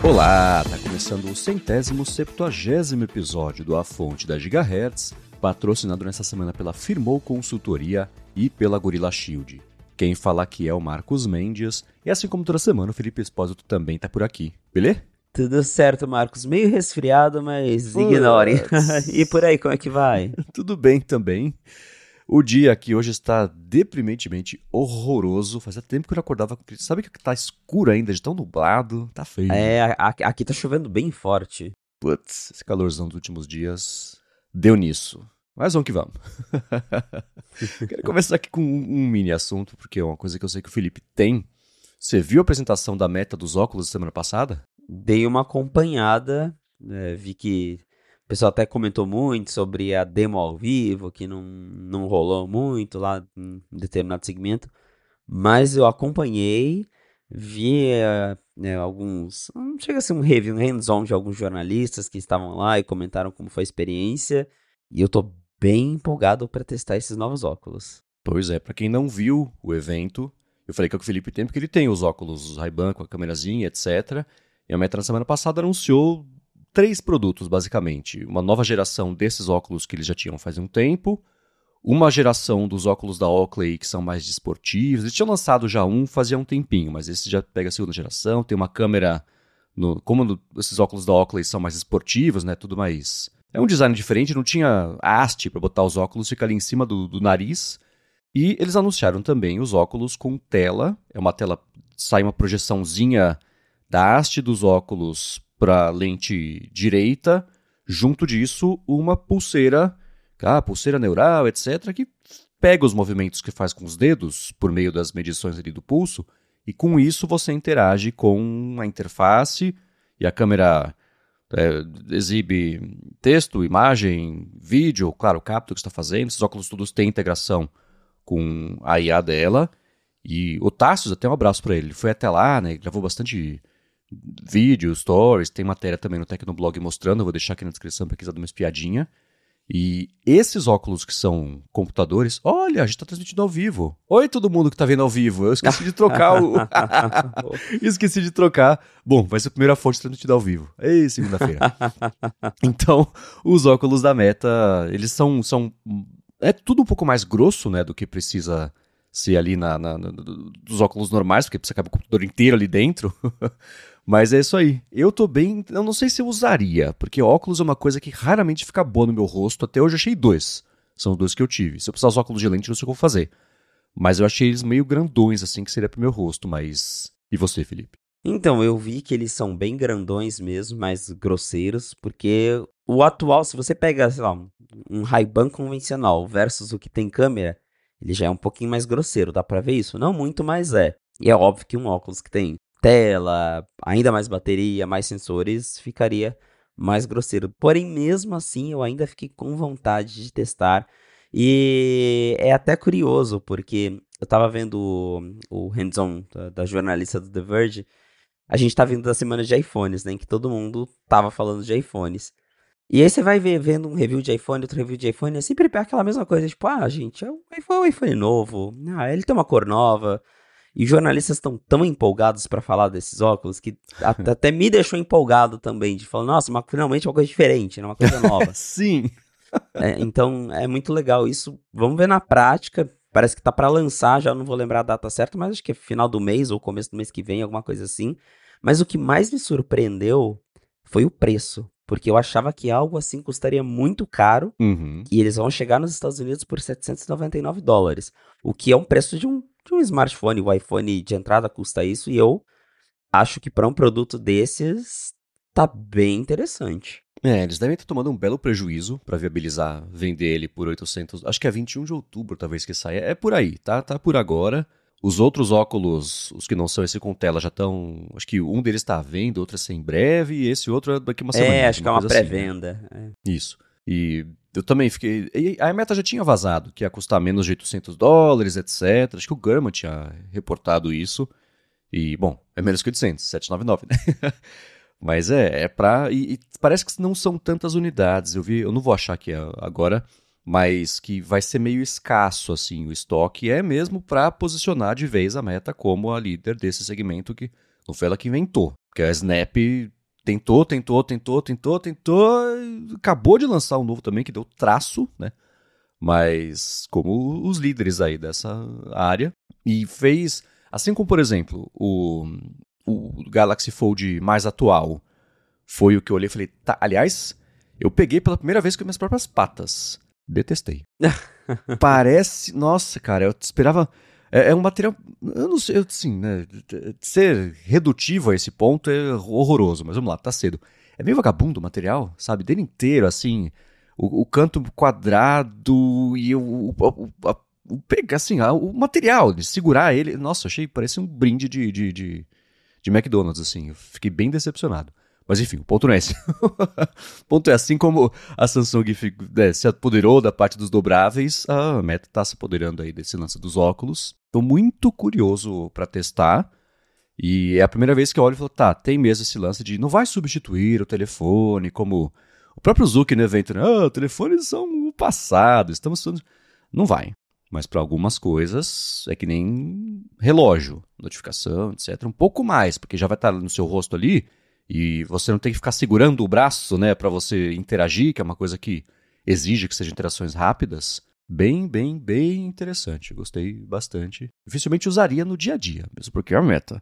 Olá, tá começando o 170º episódio do A Fonte da Gigahertz, patrocinado nessa semana pela Firmou Consultoria e pela Gorilla Shield. Quem fala aqui é o Marcos Mendes, e assim como toda semana o Felipe Espósito também tá por aqui, beleza? Tudo certo, Marcos. Meio resfriado, mas ignore. E por aí, como é que vai? Tudo bem também. O dia aqui hoje está deprimentemente horroroso. Fazia tempo que eu não acordava. Sabe que tá escuro ainda, de tão nublado? Tá feio. Aqui tá chovendo bem forte. Putz, esse calorzão dos últimos dias deu nisso. Mas vamos que vamos. Quero começar aqui com um mini assunto, porque é uma coisa que eu sei que o Felipe tem. Você viu a apresentação da Meta dos óculos semana passada? Dei uma acompanhada, vi que o pessoal até comentou muito sobre a demo ao vivo, que não rolou muito lá em determinado segmento, mas eu acompanhei, vi alguns, não chega a ser um review, um hands-on de alguns jornalistas que estavam lá e comentaram como foi a experiência, e eu tô bem empolgado para testar esses novos óculos. Pois é, pra quem não viu o evento, eu falei que é o Felipe tem, porque ele tem os óculos Ray-Ban com a câmerazinha, etc. E a Meta na semana passada anunciou 3 produtos, basicamente. Uma nova geração desses óculos que eles já tinham faz um tempo, uma geração dos óculos da Oakley que são mais desportivos. Eles tinham lançado já um fazia um tempinho, mas esse já pega a segunda geração, tem uma câmera, esses óculos da Oakley são mais esportivos, né, tudo mais... É um design diferente, não tinha haste para botar os óculos, fica ali em cima do nariz. E eles anunciaram também os óculos com tela, é uma tela, sai uma projeçãozinha da haste dos óculos para a lente direita, junto disso uma pulseira neural, etc., que pega os movimentos que faz com os dedos por meio das medições ali do pulso, e com isso você interage com a interface, e a câmera exibe texto, imagem, vídeo, claro, capta o que está fazendo. Esses óculos todos têm integração com a IA dela, e o Tassos, até um abraço para ele, foi até lá, né, gravou bastante vídeos, stories, tem matéria também no Tecnoblog mostrando, eu vou deixar aqui na descrição para quiser dar uma espiadinha. E esses óculos que são computadores, olha, a gente tá transmitindo ao vivo. Oi, todo mundo que tá vendo ao vivo. Eu esqueci de trocar o... Esqueci de trocar. Bom, vai ser a primeira fonte transmitida ao vivo. Ei, segunda-feira. Então, os óculos da Meta, eles são... É tudo um pouco mais grosso, né, do que precisa ser ali dos óculos normais, porque precisa caber o computador inteiro ali dentro. Mas é isso aí. Eu não sei se eu usaria, porque óculos é uma coisa que raramente fica boa no meu rosto. Até hoje eu achei 2. São 2 que eu tive. Se eu precisar usar óculos de lente, não sei o que eu vou fazer. Mas eu achei eles meio grandões, assim, que seria pro meu rosto. Mas... E você, Felipe? Então, eu vi que eles são bem grandões mesmo, mais grosseiros, porque o atual, se você pega, sei lá, um Ray-Ban convencional versus o que tem câmera, ele já é um pouquinho mais grosseiro, dá pra ver isso? Não muito, mas é. E é óbvio que um óculos que tem tela, ainda mais bateria, mais sensores, ficaria mais grosseiro. Porém, mesmo assim, eu ainda fiquei com vontade de testar. E é até curioso, porque eu tava vendo o hands-on da jornalista do The Verge. A gente tá vindo da semana de iPhones, né? Em que todo mundo tava falando de iPhones. E aí você vai vendo um review de iPhone, outro review de iPhone, é sempre aquela mesma coisa. Tipo, gente, é um iPhone novo. Ele tem uma cor nova. E os jornalistas estão tão empolgados para falar desses óculos que até me deixou empolgado também, de falar, nossa, finalmente é uma coisa diferente, né? Uma coisa nova. Sim. Então, é muito legal isso. Vamos ver na prática. Parece que tá para lançar, já não vou lembrar a data certa, mas acho que é final do mês ou começo do mês que vem, alguma coisa assim. Mas o que mais me surpreendeu foi o preço, porque eu achava que algo assim custaria muito caro, e eles vão chegar nos Estados Unidos por $799, o que é um preço de um smartphone. O iPhone de entrada custa isso, e eu acho que para um produto desses tá bem interessante. Eles devem estar tomando um belo prejuízo para viabilizar vender ele por 800... Acho que é 21 de outubro, talvez, que saia. É por aí, tá por agora. Os outros óculos, os que não são esse com tela, já estão... Acho que um deles está à venda, outro é ser em breve, e esse outro é daqui uma semana. Acho que é uma pré-venda. Assim, né? Isso. E eu também fiquei... A Meta já tinha vazado, que ia custar menos de $800, etc. Acho que o Gurman tinha reportado isso. E, bom, é menos que 800, 799, né? Mas é pra... E parece que não são tantas unidades. Eu não vou achar aqui agora, mas que vai ser meio escasso, assim, o estoque. É mesmo pra posicionar de vez a Meta como a líder desse segmento, que não foi ela que inventou. Porque a Snap tentou, acabou de lançar um novo também que deu traço, né? Mas como os líderes aí dessa área, e fez, assim como, por exemplo, o Galaxy Fold mais atual, foi o que eu olhei e falei, tá, aliás, eu peguei pela primeira vez com minhas próprias patas. Detestei. Parece, nossa, cara, eu esperava, é um material, eu não sei, assim, né, ser redutivo a esse ponto é horroroso, mas vamos lá, tá cedo. É meio vagabundo o material, sabe, dele inteiro, assim, o canto quadrado e assim, o material de segurar ele, nossa, achei, parece um brinde de McDonald's, assim, eu fiquei bem decepcionado. Mas enfim, o ponto não é esse. O ponto é, assim como a Samsung se apoderou da parte dos dobráveis, a Meta está se apoderando aí desse lance dos óculos. Estou muito curioso para testar. E é a primeira vez que eu olho e falo, tá, tem mesmo esse lance de não vai substituir o telefone, como o próprio Zuck no evento, né? Telefones são o passado, estamos... Não vai. Mas para algumas coisas é que nem relógio, notificação, etc. Um pouco mais, porque já vai estar no seu rosto ali e você não tem que ficar segurando o braço, né, para você interagir, que é uma coisa que exige que sejam interações rápidas. Bem interessante. Gostei bastante. Dificilmente usaria no dia a dia, mesmo porque é a Meta.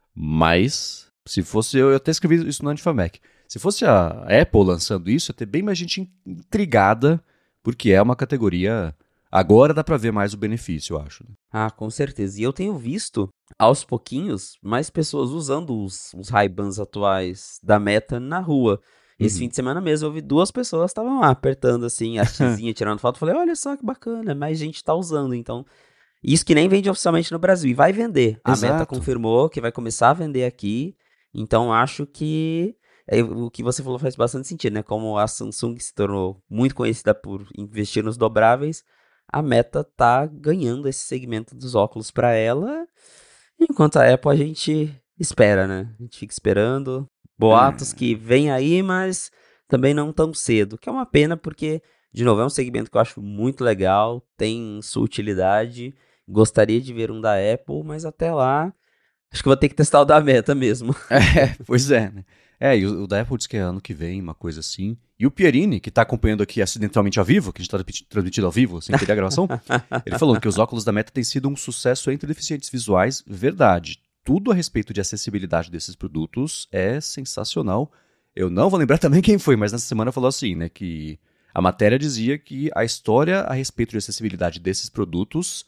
Mas, se fosse eu até escrevi isso no Antifamac. Se fosse a Apple lançando isso, ia ter bem mais gente intrigada, porque é uma categoria... Agora dá pra ver mais o benefício, eu acho. Ah, com certeza. E eu tenho visto, aos pouquinhos, mais pessoas usando os Ray-Bans atuais da Meta na rua. Esse fim de semana mesmo, eu vi 2 pessoas que estavam lá apertando assim, a hastezinha, tirando foto. Falei, olha só que bacana, mais gente tá usando. Então, isso que nem vende oficialmente no Brasil. E vai vender. A Meta confirmou que vai começar a vender aqui. Então, acho que o que você falou faz bastante sentido, né? Como a Samsung se tornou muito conhecida por investir nos dobráveis, a Meta tá ganhando esse segmento dos óculos para ela, enquanto a Apple a gente espera, né? A gente fica esperando boatos que vem aí, mas também não tão cedo, que é uma pena porque, de novo, é um segmento que eu acho muito legal, tem sua utilidade, gostaria de ver um da Apple, mas até lá, acho que vou ter que testar o da Meta mesmo. Pois é, né? E o da Apple diz que é ano que vem, uma coisa assim. E o Pierini, que tá acompanhando aqui acidentalmente ao vivo, que a gente tá transmitindo ao vivo, sem querer a gravação, ele falou que os óculos da Meta têm sido um sucesso entre deficientes visuais. Verdade. Tudo a respeito de acessibilidade desses produtos é sensacional. Eu não vou lembrar também quem foi, mas nessa semana falou assim, né, que a matéria dizia que a história a respeito de acessibilidade desses produtos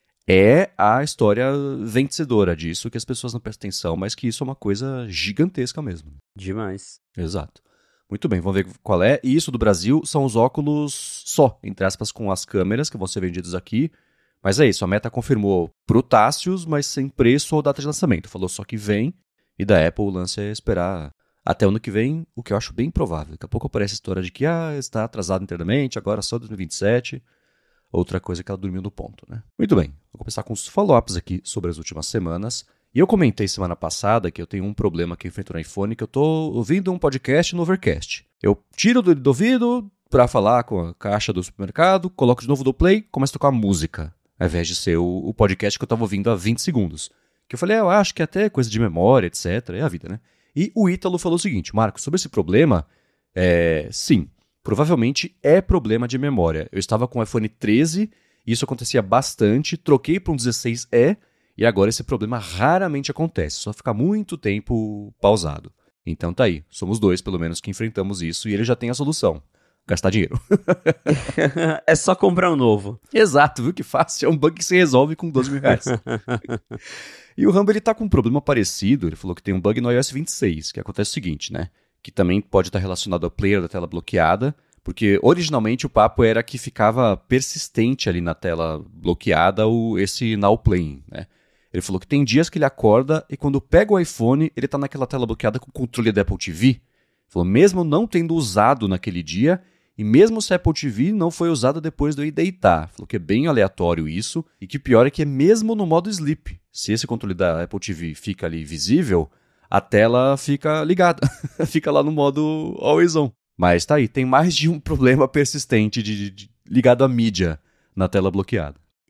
é a história vencedora disso, que as pessoas não prestam atenção, mas que isso é uma coisa gigantesca mesmo. Demais. Exato. Muito bem, vamos ver qual é. E isso do Brasil são os óculos só, entre aspas, com as câmeras que vão ser vendidos aqui. Mas é isso, a Meta confirmou pro Tássios, mas sem preço ou data de lançamento. Falou só que vem, e da Apple o lance é esperar até o ano que vem, o que eu acho bem provável. Daqui a pouco aparece a história de que está atrasado internamente, agora só 2027. Outra coisa que ela dormiu no ponto, né? Muito bem, vou começar com os follow-ups aqui sobre as últimas semanas. E eu comentei semana passada que eu tenho um problema que eu enfrento no iPhone, que eu tô ouvindo um podcast no Overcast. Eu tiro do ouvido pra falar com a caixa do supermercado, coloco de novo do play, começo a tocar música, ao invés de ser o podcast que eu tava ouvindo há 20 segundos. Que eu falei, eu acho que até coisa de memória, etc. É a vida, né? E o Ítalo falou o seguinte, Marco, sobre esse problema, sim, provavelmente é problema de memória. Eu estava com o iPhone 13, e isso acontecia bastante, troquei para um 16E, e agora esse problema raramente acontece, só fica muito tempo pausado. Então tá aí, somos 2 pelo menos que enfrentamos isso, e ele já tem a solução. Gastar dinheiro. É só comprar um novo. Exato, viu que fácil? É um bug que se resolve com 12 mil reais. E o Rambo, ele tá com um problema parecido, ele falou que tem um bug no iOS 26, que acontece o seguinte, né? Que também pode estar relacionado ao player da tela bloqueada, porque originalmente o papo era que ficava persistente ali na tela bloqueada esse Now Playing, né? Ele falou que tem dias que ele acorda e quando pega o iPhone, ele tá naquela tela bloqueada com o controle da Apple TV. Ele falou, mesmo não tendo usado naquele dia, e mesmo se a Apple TV não foi usada depois de eu ir deitar. Falou que é bem aleatório isso, e que o pior é que é mesmo no modo sleep. Se esse controle da Apple TV fica ali visível, a tela fica ligada, fica lá no modo always on. Mas tá aí, tem mais de um problema persistente ligado à mídia na tela bloqueada.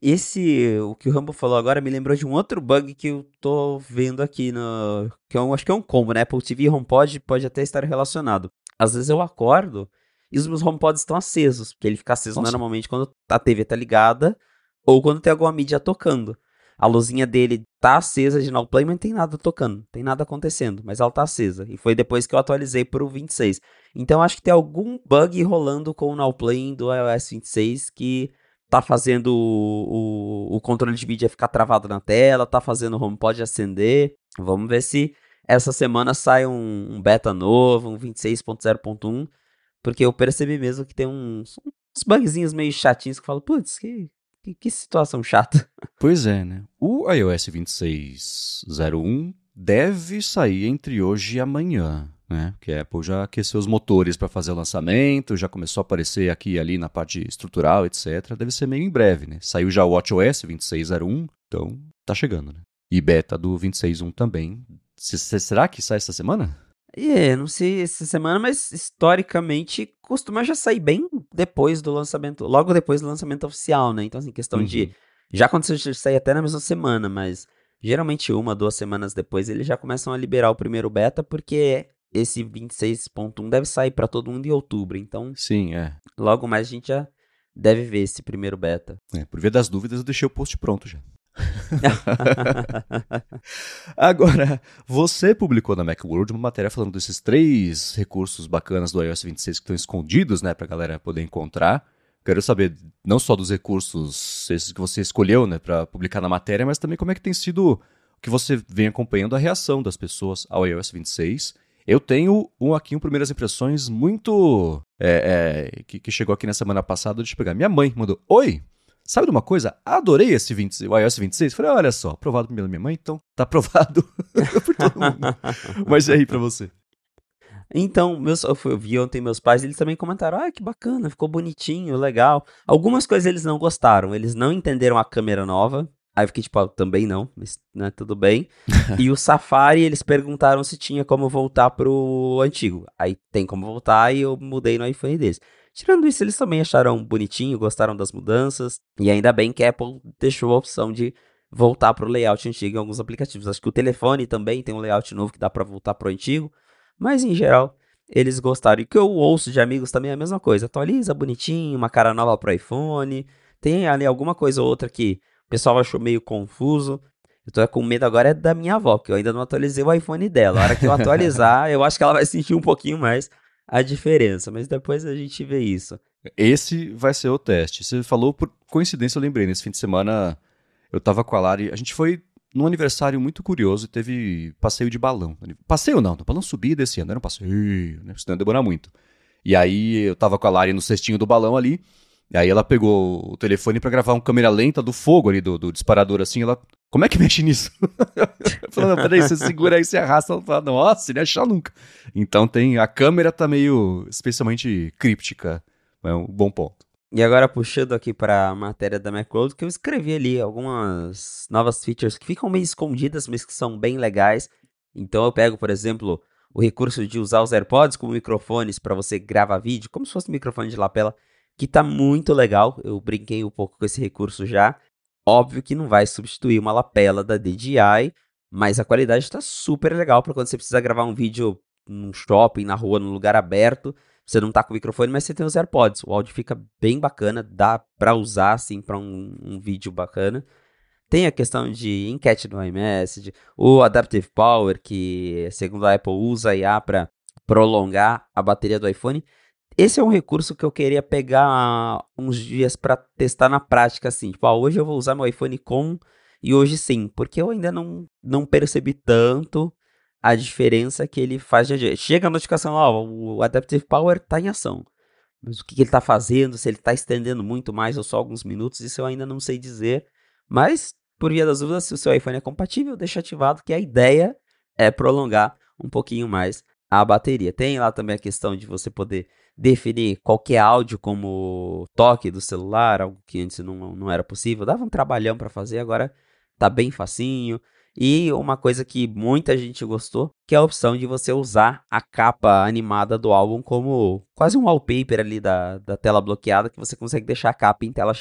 O que o Rambo falou agora me lembrou de um outro bug que eu tô vendo aqui no, que eu acho que é um combo, né? Apple TV e HomePod pode até estar relacionado. Às vezes eu acordo e os meus HomePods estão acesos, porque ele fica aceso Nossa, normalmente quando a TV tá ligada ou quando tem alguma mídia tocando. A luzinha dele tá acesa de Now Play, mas não tem nada tocando, não tem nada acontecendo, mas ela tá acesa. E foi depois que eu atualizei pro 26. Então acho que tem algum bug rolando com o Now Play do iOS 26 que tá fazendo o controle de mídia ficar travado na tela, tá fazendo o HomePod acender. Vamos ver se essa semana sai um beta novo, um 26.0.1, porque eu percebi mesmo que tem uns bugzinhos meio chatinhos que eu falo, putz, que situação chata. pois é, né? O iOS 26.01 deve sair entre hoje e amanhã, né? Que a Apple já aqueceu os motores para fazer o lançamento, já começou a aparecer aqui e ali na parte estrutural, etc. Deve ser meio em breve, né? Saiu já o WatchOS 26.01, então tá chegando, né? E beta do 26.1 também. Será que sai essa semana? Não sei essa semana, mas historicamente costuma já sair bem depois do lançamento, logo depois do lançamento oficial, né? Então, assim, questão de. Uhum. Já aconteceu de sair até na mesma semana, mas geralmente 1, 2 semanas depois eles já começam a liberar o primeiro beta, porque esse 26.1 deve sair para todo mundo em outubro. Então, Sim, é. logo mais a gente já deve ver esse primeiro beta. Por via das dúvidas, eu deixei o post pronto já. Agora, você publicou na Macworld uma matéria falando desses 3 recursos bacanas do iOS 26 que estão escondidos, né, pra galera poder encontrar. Quero saber não só dos recursos esses que você escolheu, né, pra publicar na matéria, mas também como é que tem sido o que você vem acompanhando a reação das pessoas ao iOS 26. Eu tenho um primeiras impressões muito que chegou aqui na semana passada. Deixa eu pegar. Minha mãe mandou: Oi! Sabe de uma coisa? Adorei o iOS 26. Falei, olha só, aprovado pela minha mãe, então tá aprovado por todo mundo. Mas e aí pra você? Então, eu vi ontem meus pais, eles também comentaram, que bacana, ficou bonitinho, legal. Algumas coisas eles não gostaram, eles não entenderam a câmera nova. Aí eu fiquei tipo, também não, mas né, tudo bem. E o Safari, eles perguntaram se tinha como voltar pro antigo. Aí tem como voltar e eu mudei no iPhone deles. Tirando isso, eles também acharam bonitinho, gostaram das mudanças. E ainda bem que a Apple deixou a opção de voltar pro layout antigo em alguns aplicativos. Acho que o telefone também tem um layout novo que dá pra voltar pro antigo. Mas em geral, eles gostaram. E o que eu ouço de amigos também é a mesma coisa. Atualiza bonitinho, uma cara nova pro iPhone. Tem ali alguma coisa ou outra que o pessoal achou meio confuso. Eu tô com medo agora da minha avó, que eu ainda não atualizei o iPhone dela. A hora que eu atualizar, eu acho que ela vai sentir um pouquinho mais a diferença. Mas depois a gente vê isso. Esse vai ser o teste. Você falou, por coincidência, eu lembrei, nesse fim de semana eu tava com a Lari, a gente foi num aniversário muito curioso e teve passeio de balão. Passeio não, o balão subia e descia, não era um passeio, né? Senão ia demorar muito. E aí eu tava com a Lari no cestinho do balão ali, e aí ela pegou o telefone pra gravar uma câmera lenta do fogo ali, do disparador assim, ela... Como é que mexe nisso? Eu falei, não, peraí, você segura aí, você arrasta, ela fala, nossa, não ia achar nunca. Então a câmera tá meio especialmente críptica, é um bom ponto. E agora puxando aqui para a matéria da Macworld, que eu escrevi ali algumas novas features que ficam meio escondidas, mas que são bem legais. Então eu pego, por exemplo, o recurso de usar os AirPods como microfones para você gravar vídeo, como se fosse um microfone de lapela, que tá muito legal. Eu brinquei um pouco com esse recurso já. Óbvio que não vai substituir uma lapela da DJI, mas a qualidade está super legal para quando você precisa gravar um vídeo num shopping, na rua, num lugar aberto. Você não tá com o microfone, mas você tem os AirPods. O áudio fica bem bacana, dá pra usar, assim, pra um vídeo bacana. Tem a questão de enquete no iMessage, o Adaptive Power, que, segundo a Apple, usa a IA para prolongar a bateria do iPhone. Esse é um recurso que eu queria pegar uns dias para testar na prática, assim. Tipo, hoje eu vou usar meu iPhone com e hoje sim, porque eu ainda não percebi tanto a diferença que ele faz de dia. Chega a notificação lá, o Adaptive Power está em ação. Mas o que ele está fazendo, se ele está estendendo muito mais ou só alguns minutos, isso eu ainda não sei dizer. Mas, por via das dúvidas, se o seu iPhone é compatível, deixa ativado que a ideia é prolongar um pouquinho mais a bateria. Tem lá também a questão de você poder definir qualquer áudio como toque do celular, algo que antes não era possível. Dava um trabalhão para fazer, agora tá bem facinho. E uma coisa que muita gente gostou, que é a opção de você usar a capa animada do álbum como quase um wallpaper ali da tela bloqueada, que você consegue deixar a capa em tela cheia.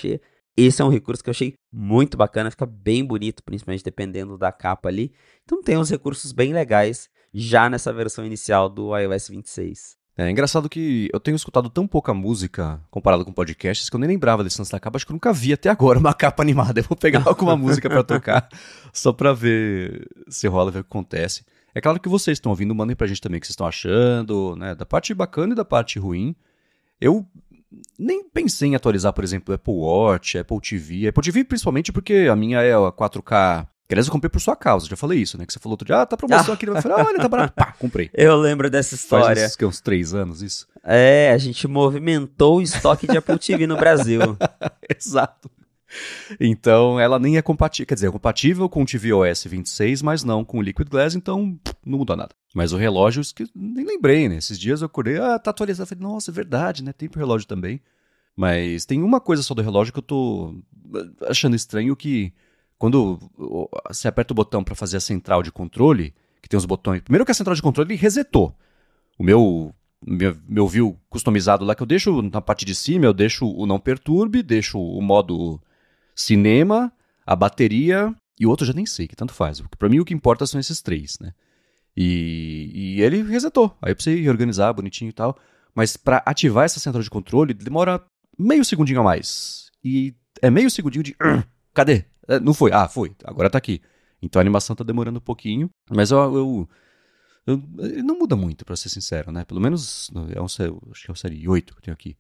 Esse é um recurso que eu achei muito bacana, fica bem bonito, principalmente dependendo da capa ali. Então tem uns recursos bem legais já nessa versão inicial do iOS 26. É engraçado que eu tenho escutado tão pouca música comparado com podcasts que eu nem lembrava desse lance da capa. Acho que eu nunca vi até agora uma capa animada. Eu vou pegar alguma música pra tocar só pra ver se rola, ver o que acontece. É claro que vocês estão ouvindo, mandem pra gente também o que vocês estão achando, né? Da parte bacana e da parte ruim. Eu nem pensei em atualizar, por exemplo, Apple Watch, Apple TV. Apple TV principalmente porque a minha é a 4K. Que, aliás, eu comprei por sua causa, já falei isso, né? Que você falou outro dia, tá promoção aqui. Eu falei, olha, tá barato. Pá, comprei. Eu lembro dessa história. Faz uns 3 anos isso. É, a gente movimentou o estoque de Apple TV no Brasil. Exato. Então, ela nem é compatível, quer dizer, é compatível com o tvOS 26, mas não com o Liquid Glass, então não mudou nada. Mas o relógio, nem lembrei, né? Esses dias eu acordei, tá atualizado. Eu falei, nossa, é verdade, né? Tem pro relógio também. Mas tem uma coisa só do relógio que eu tô achando estranho, que quando você aperta o botão pra fazer a central de controle, que tem os botões... Primeiro que a central de controle ele resetou. O meu view customizado lá, que eu deixo na parte de cima, eu deixo o não perturbe, deixo o modo cinema, a bateria e o outro eu já nem sei, que tanto faz. Pra mim o que importa são esses 3, né? E ele resetou. Aí eu precisei reorganizar bonitinho e tal. Mas pra ativar essa central de controle demora meio segundinho a mais. E é meio segundinho de... Cadê? Não foi. Ah, foi. Agora tá aqui. Então a animação tá demorando um pouquinho. Mas ele não muda muito, pra ser sincero, né? Pelo menos, acho que é o série 8 que eu tenho aqui.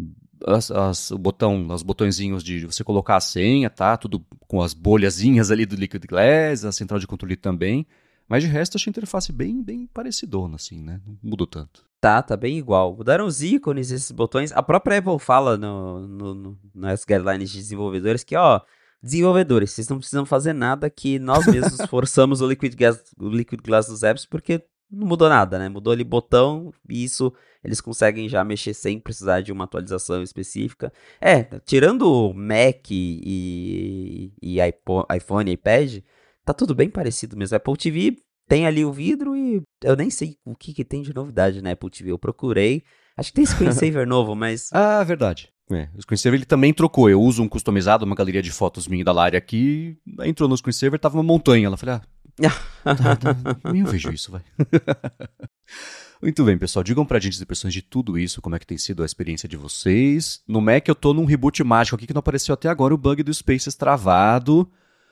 Os botõezinhos de você colocar a senha, tá? Tudo com as bolhazinhas ali do Liquid Glass, a central de controle também. Mas de resto, achei a interface bem parecidona, assim, né? Não mudou tanto. Tá bem igual. Mudaram os ícones, esses botões. A própria Apple fala nas guidelines de desenvolvedores que, desenvolvedores, vocês não precisam fazer nada, que nós mesmos forçamos o Liquid Glass dos apps, porque não mudou nada, né? Mudou ali botão e isso eles conseguem já mexer sem precisar de uma atualização específica. Tirando Mac e iPhone e iPad, tá tudo bem parecido mesmo. Apple TV tem ali o vidro e eu nem sei o que tem de novidade na Apple TV. Eu procurei, acho que tem screensaver novo, mas... Ah, verdade. O screensaver ele também trocou. Eu uso um customizado, uma galeria de fotos minha da Lari aqui. Entrou no screensaver, tava uma montanha. Ela falou, nem eu vejo isso, vai. Muito bem, pessoal. Digam pra gente as impressões de tudo isso, como é que tem sido a experiência de vocês. No Mac eu tô num reboot mágico aqui que não apareceu até agora, o bug do Spaces travado.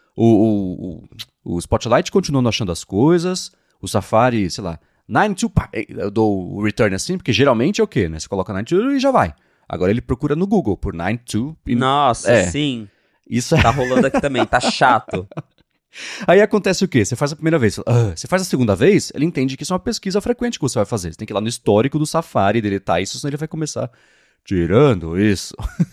O Spotlight continua não achando as coisas. O Safari, sei lá, 92, pá, eu dou o return assim, porque geralmente é o quê, né? Você coloca 92 e já vai. Agora ele procura no Google por 92. Nossa, sim. Isso tá rolando aqui também, tá chato. Aí acontece o quê? Você faz a primeira vez, você faz a segunda vez, ele entende que isso é uma pesquisa frequente que você vai fazer. Você tem que ir lá no histórico do Safari, deletar isso, senão ele vai começar tirando isso.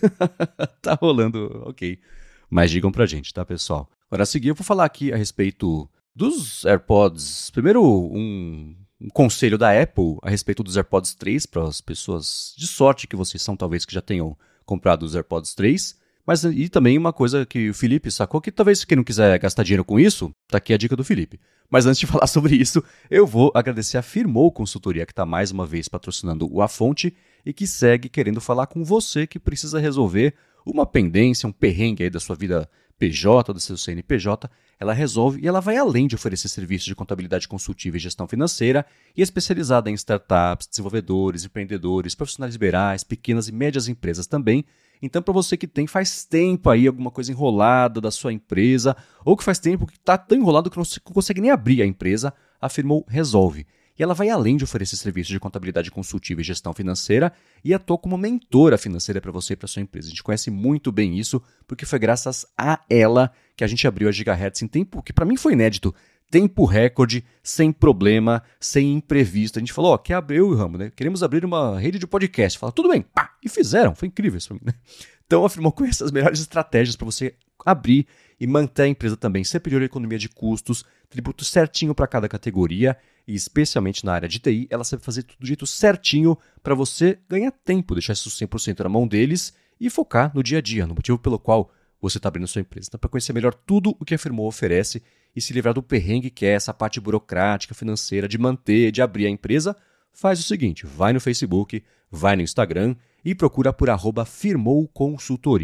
Tá rolando, ok. Mas digam pra gente, tá, pessoal? Agora a seguir eu vou falar aqui a respeito dos AirPods. Primeiro, um conselho da Apple a respeito dos AirPods 3 para as pessoas de sorte que vocês são, talvez que já tenham comprado os AirPods 3. Mas e também uma coisa que o Felipe sacou, que talvez quem não quiser gastar dinheiro com isso, tá aqui a dica do Felipe. Mas antes de falar sobre isso, eu vou agradecer a Firmou Consultoria, que está mais uma vez patrocinando o A Fonte e que segue querendo falar com você que precisa resolver uma pendência, um perrengue aí da sua vida PJ, do seu CNPJ. Ela resolve e ela vai além de oferecer serviços de contabilidade consultiva e gestão financeira e é especializada em startups, desenvolvedores, empreendedores, profissionais liberais, pequenas e médias empresas também. Então, para você que faz tempo aí alguma coisa enrolada da sua empresa, ou que faz tempo que está tão enrolado que não consegue nem abrir a empresa, a Firmou resolve. E ela vai além de oferecer serviços de contabilidade consultiva e gestão financeira e atua como mentora financeira para você e para sua empresa. A gente conhece muito bem isso, porque foi graças a ela que a gente abriu a Gigahertz em tempo que para mim foi inédito. Tempo recorde, sem problema, sem imprevisto. A gente falou, eu e o Ramo, né? Queremos abrir uma rede de podcast. Fala, tudo bem, pá! E fizeram, foi incrível isso pra mim, né? Então, afirmou com essas melhores estratégias para você abrir e manter a empresa também. Ser superior à economia de custos, tributo certinho para cada categoria e especialmente na área de TI, ela sabe fazer tudo do jeito certinho para você ganhar tempo, deixar isso 100% na mão deles e focar no dia a dia, no motivo pelo qual você está abrindo sua empresa. Então, para conhecer melhor tudo o que a Firmou oferece e se livrar do perrengue que é essa parte burocrática, financeira, de manter, de abrir a empresa, faz o seguinte, vai no Facebook, vai no Instagram e procura por @Firmou Consultoria.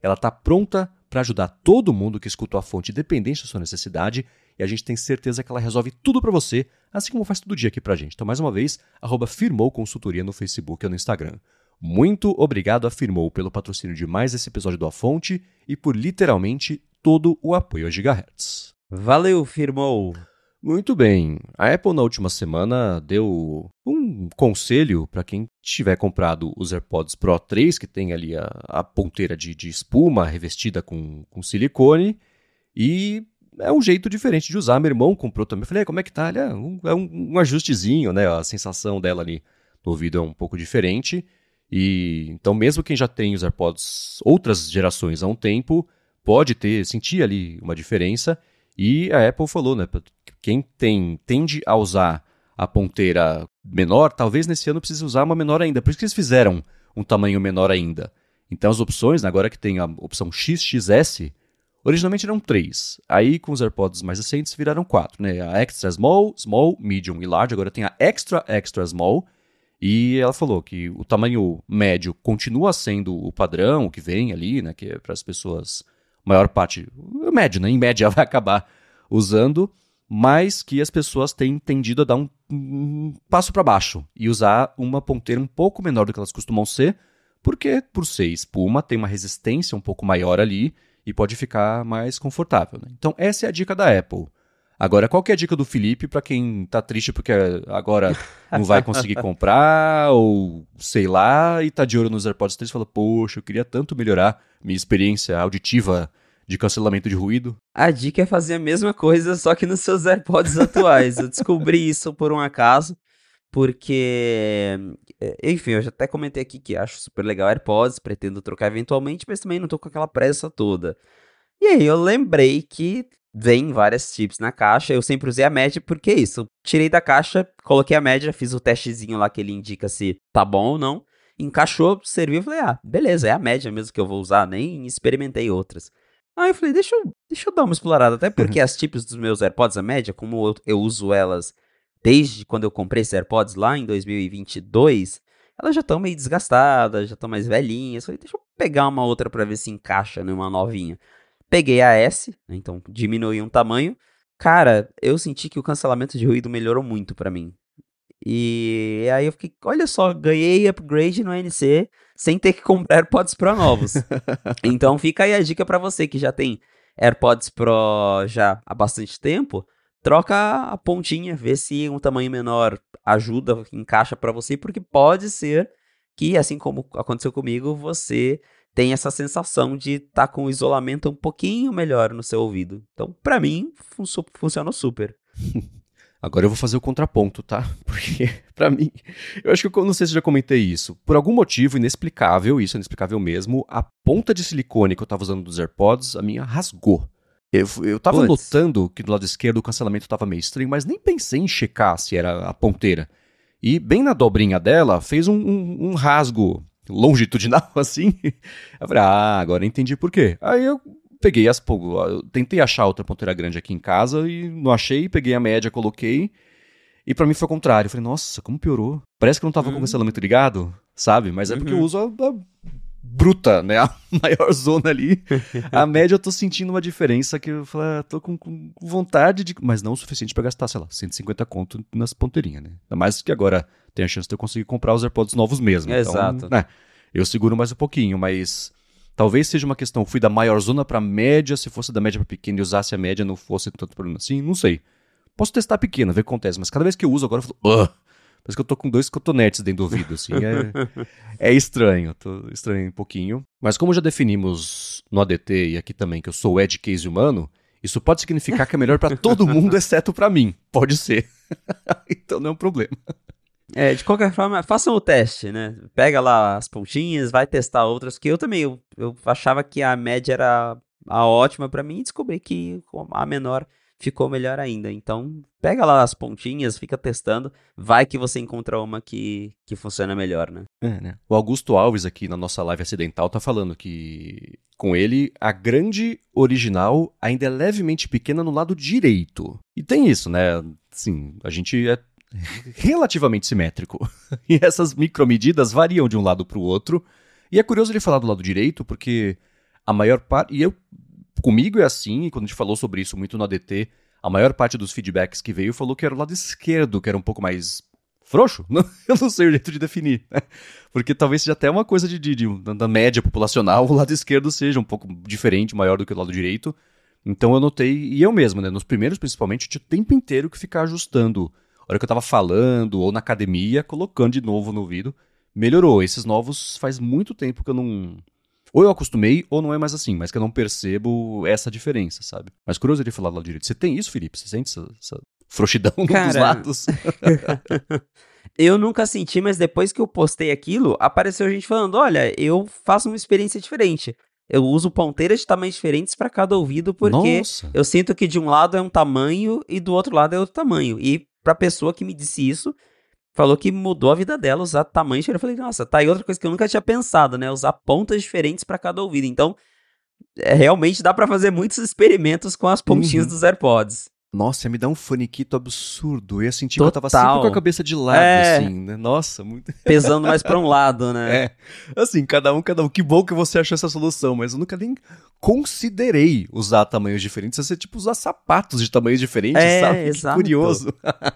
Ela está pronta para ajudar todo mundo que escuta a fonte independente da sua necessidade, e a gente tem certeza que ela resolve tudo para você, assim como faz todo dia aqui pra gente. Então, mais uma vez, @Firmou Consultoria no Facebook ou no Instagram. Muito obrigado a Firmou pelo patrocínio de mais esse episódio do A Fonte e por literalmente todo o apoio a Gigahertz. Valeu, Firmou! Muito bem. A Apple na última semana deu um conselho para quem tiver comprado os AirPods Pro 3, que tem ali a ponteira de espuma revestida com silicone, e é um jeito diferente de usar. Meu irmão comprou também. Eu falei, como é que tá? Ele, é um ajustezinho, né? A sensação dela ali no ouvido é um pouco diferente. E então, mesmo quem já tem os AirPods outras gerações há um tempo, pode sentir ali uma diferença. E a Apple falou, né? Quem tende a usar a ponteira menor, talvez nesse ano precise usar uma menor ainda. Por isso que eles fizeram um tamanho menor ainda. Então as opções, agora que tem a opção XXS, originalmente eram 3. Aí com os AirPods mais recentes viraram 4, né? A Extra Small, Small, Medium e Large. Agora tem a Extra Extra Small. E ela falou que o tamanho médio continua sendo o padrão, o que vem ali, né? Que é para as pessoas, maior parte, médio, né? Em média vai acabar usando, mas que as pessoas têm tendido a dar um passo para baixo e usar uma ponteira um pouco menor do que elas costumam ser, porque por ser espuma tem uma resistência um pouco maior ali e pode ficar mais confortável, né? Então essa é a dica da Apple. Agora, qual que é a dica do Felipe para quem tá triste porque agora não vai conseguir comprar ou sei lá e tá de olho nos AirPods 3 e fala, poxa, eu queria tanto melhorar minha experiência auditiva de cancelamento de ruído? A dica é fazer a mesma coisa, só que nos seus AirPods atuais. Eu descobri isso por um acaso, porque, enfim, eu já até comentei aqui que acho super legal AirPods, pretendo trocar eventualmente, mas também não tô com aquela pressa toda. E aí eu lembrei que vem várias chips na caixa, eu sempre usei a média, porque é isso, eu tirei da caixa, coloquei a média, fiz o testezinho lá que ele indica se tá bom ou não, encaixou, serviu, falei, beleza, é a média mesmo que eu vou usar, nem experimentei outras. Aí eu falei, deixa eu dar uma explorada, até porque as chips dos meus AirPods, a média, como eu uso elas desde quando eu comprei esses AirPods lá em 2022, elas já estão meio desgastadas, já estão mais velhinhas, falei, deixa eu pegar uma outra pra ver se encaixa numa novinha. Peguei a S, né, então diminui um tamanho. Cara, eu senti que o cancelamento de ruído melhorou muito pra mim. E aí eu fiquei, olha só, ganhei upgrade no ANC sem ter que comprar AirPods Pro novos. Então fica aí a dica pra você que já tem AirPods Pro já há bastante tempo. Troca a pontinha, vê se um tamanho menor ajuda, encaixa pra você, porque pode ser que, assim como aconteceu comigo, você tem essa sensação de estar com o isolamento um pouquinho melhor no seu ouvido. Então, pra mim, funcionou super. Agora eu vou fazer o contraponto, tá? Porque, pra mim, eu acho que eu não sei se eu já comentei isso. Por algum motivo inexplicável, isso é inexplicável mesmo, a ponta de silicone que eu tava usando dos AirPods, a minha rasgou. Eu tava notando que do lado esquerdo o cancelamento tava meio estranho, mas nem pensei em checar se era a ponteira. E bem na dobrinha dela, fez um rasgo longitudinal, assim. Eu falei, agora entendi por quê. Aí eu peguei eu tentei achar outra ponteira grande aqui em casa e não achei, peguei a média, coloquei. E pra mim foi o contrário. Eu falei, nossa, como piorou. Parece que eu não tava com o cancelamento ligado, sabe? Mas é porque eu uso a bruta, né? A maior zona ali. A média eu tô sentindo uma diferença que eu falei, tô com vontade de... Mas não o suficiente pra gastar, sei lá, 150 conto nas ponteirinhas, né? Ainda mais que agora tem a chance de eu conseguir comprar os AirPods novos mesmo. Exato. Então, eu seguro mais um pouquinho, mas talvez seja uma questão, fui da maior zona pra média, se fosse da média pra pequena e usasse a média não fosse tanto problema assim, não sei. Posso testar pequena, ver o que acontece, mas cada vez que eu uso agora eu falo, parece que eu tô com 2 cotonetes dentro do ouvido, assim, é estranho, tô estranho um pouquinho. Mas como já definimos no ADT e aqui também que eu sou o edge case humano, isso pode significar que é melhor pra todo mundo, exceto pra mim, pode ser. Então não é um problema. De qualquer forma, façam o teste, né? Pega lá as pontinhas, vai testar outras, que eu também, eu achava que a média era a ótima pra mim e descobri que a menor ficou melhor ainda. Então, pega lá as pontinhas, fica testando, vai que você encontra uma que funciona melhor, né? Né? O Augusto Alves aqui na nossa live acidental tá falando que com ele a grande original ainda é levemente pequena no lado direito. E tem isso, né? Assim, a gente é relativamente simétrico. E essas micromedidas variam de um lado para o outro. E é curioso ele falar do lado direito, porque A maior parte. Comigo é assim, e quando a gente falou sobre isso muito no ADT, a maior parte dos feedbacks que veio falou que era o lado esquerdo, que era um pouco mais frouxo. Eu não sei o jeito de definir, né? Porque talvez seja até uma coisa da média populacional, o lado esquerdo seja um pouco diferente, maior do que o lado direito. Então eu notei, e eu mesmo, né? Nos primeiros, principalmente, eu tinha o tempo inteiro que ficar ajustando. A hora que eu tava falando, ou na academia, colocando de novo no ouvido. Melhorou. Esses novos faz muito tempo que eu não. Ou eu acostumei, ou não é mais assim, mas que eu não percebo essa diferença, sabe? Mas curioso de falar do lado direito. Você tem isso, Felipe? Você sente essa frouxidão dos Cara, lados? eu nunca senti, mas depois que eu postei aquilo, apareceu gente falando, olha, eu faço uma experiência diferente. Eu uso ponteiras de tamanhos diferentes para cada ouvido, porque Nossa! eu sinto que de um lado é um tamanho e do outro lado é outro tamanho. E pra pessoa que me disse isso, falou que mudou a vida dela usar tamanhos diferentes. Eu falei, nossa, tá aí outra coisa que eu nunca tinha pensado, né? Usar pontas diferentes para cada ouvido. Então, realmente dá para fazer muitos experimentos com as pontinhas Uhum. dos AirPods. Nossa, ia me dar um faniquito absurdo. Eu ia sentir que eu tava sempre com a Total. cabeça de lado, É, assim, né? Nossa, muito. pesando mais pra um lado, né? É. Assim, cada um. Que bom que você achou essa solução, mas eu nunca nem considerei usar tamanhos diferentes. Ia ser tipo usar sapatos de tamanhos diferentes, É, sabe? Que exato. curioso.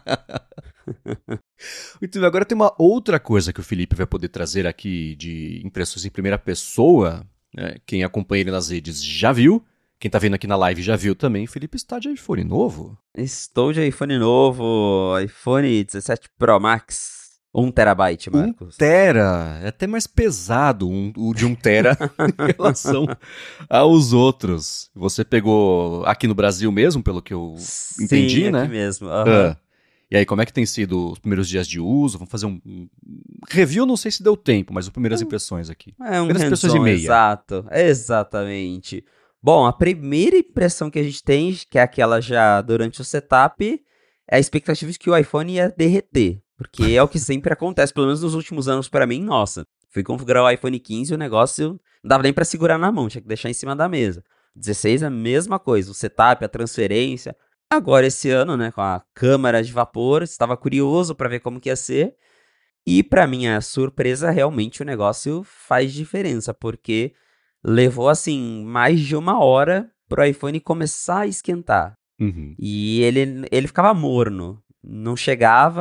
Muito bem, agora tem uma outra coisa que o Felipe vai poder trazer aqui de impressões em primeira pessoa. Né? Quem acompanha ele nas redes já viu. Quem tá vendo aqui na live já viu também. O Felipe está de iPhone novo. Estou de iPhone novo, iPhone 17 Pro Max. 1 terabyte, 1 Marcos. tera, é até mais pesado o de 1 tera em relação aos outros. Você pegou aqui no Brasil mesmo, pelo que eu entendi, Sim, aqui né? mesmo. Aham. Ah. E aí, como é que tem sido os primeiros dias de uso? Vamos fazer um review, não sei se deu tempo, mas as primeiras impressões aqui. É um Primeiras impressões e hands-on, meia. exato. Exatamente. Bom, a primeira impressão que a gente tem, que é aquela já durante o setup, é a expectativa de que o iPhone ia derreter. Porque é o que sempre acontece, pelo menos nos últimos anos pra mim, nossa. Fui configurar o iPhone 15 e o negócio não dava nem pra segurar na mão, tinha que deixar em cima da mesa. 16 é a mesma coisa, o setup, a transferência. Agora esse ano, né, com a câmara de vapor, estava curioso pra ver como que ia ser. E pra minha surpresa, realmente o negócio faz diferença, porque levou assim mais de 1 hora pro iPhone começar a esquentar. Uhum. E ele ficava morno. Não chegava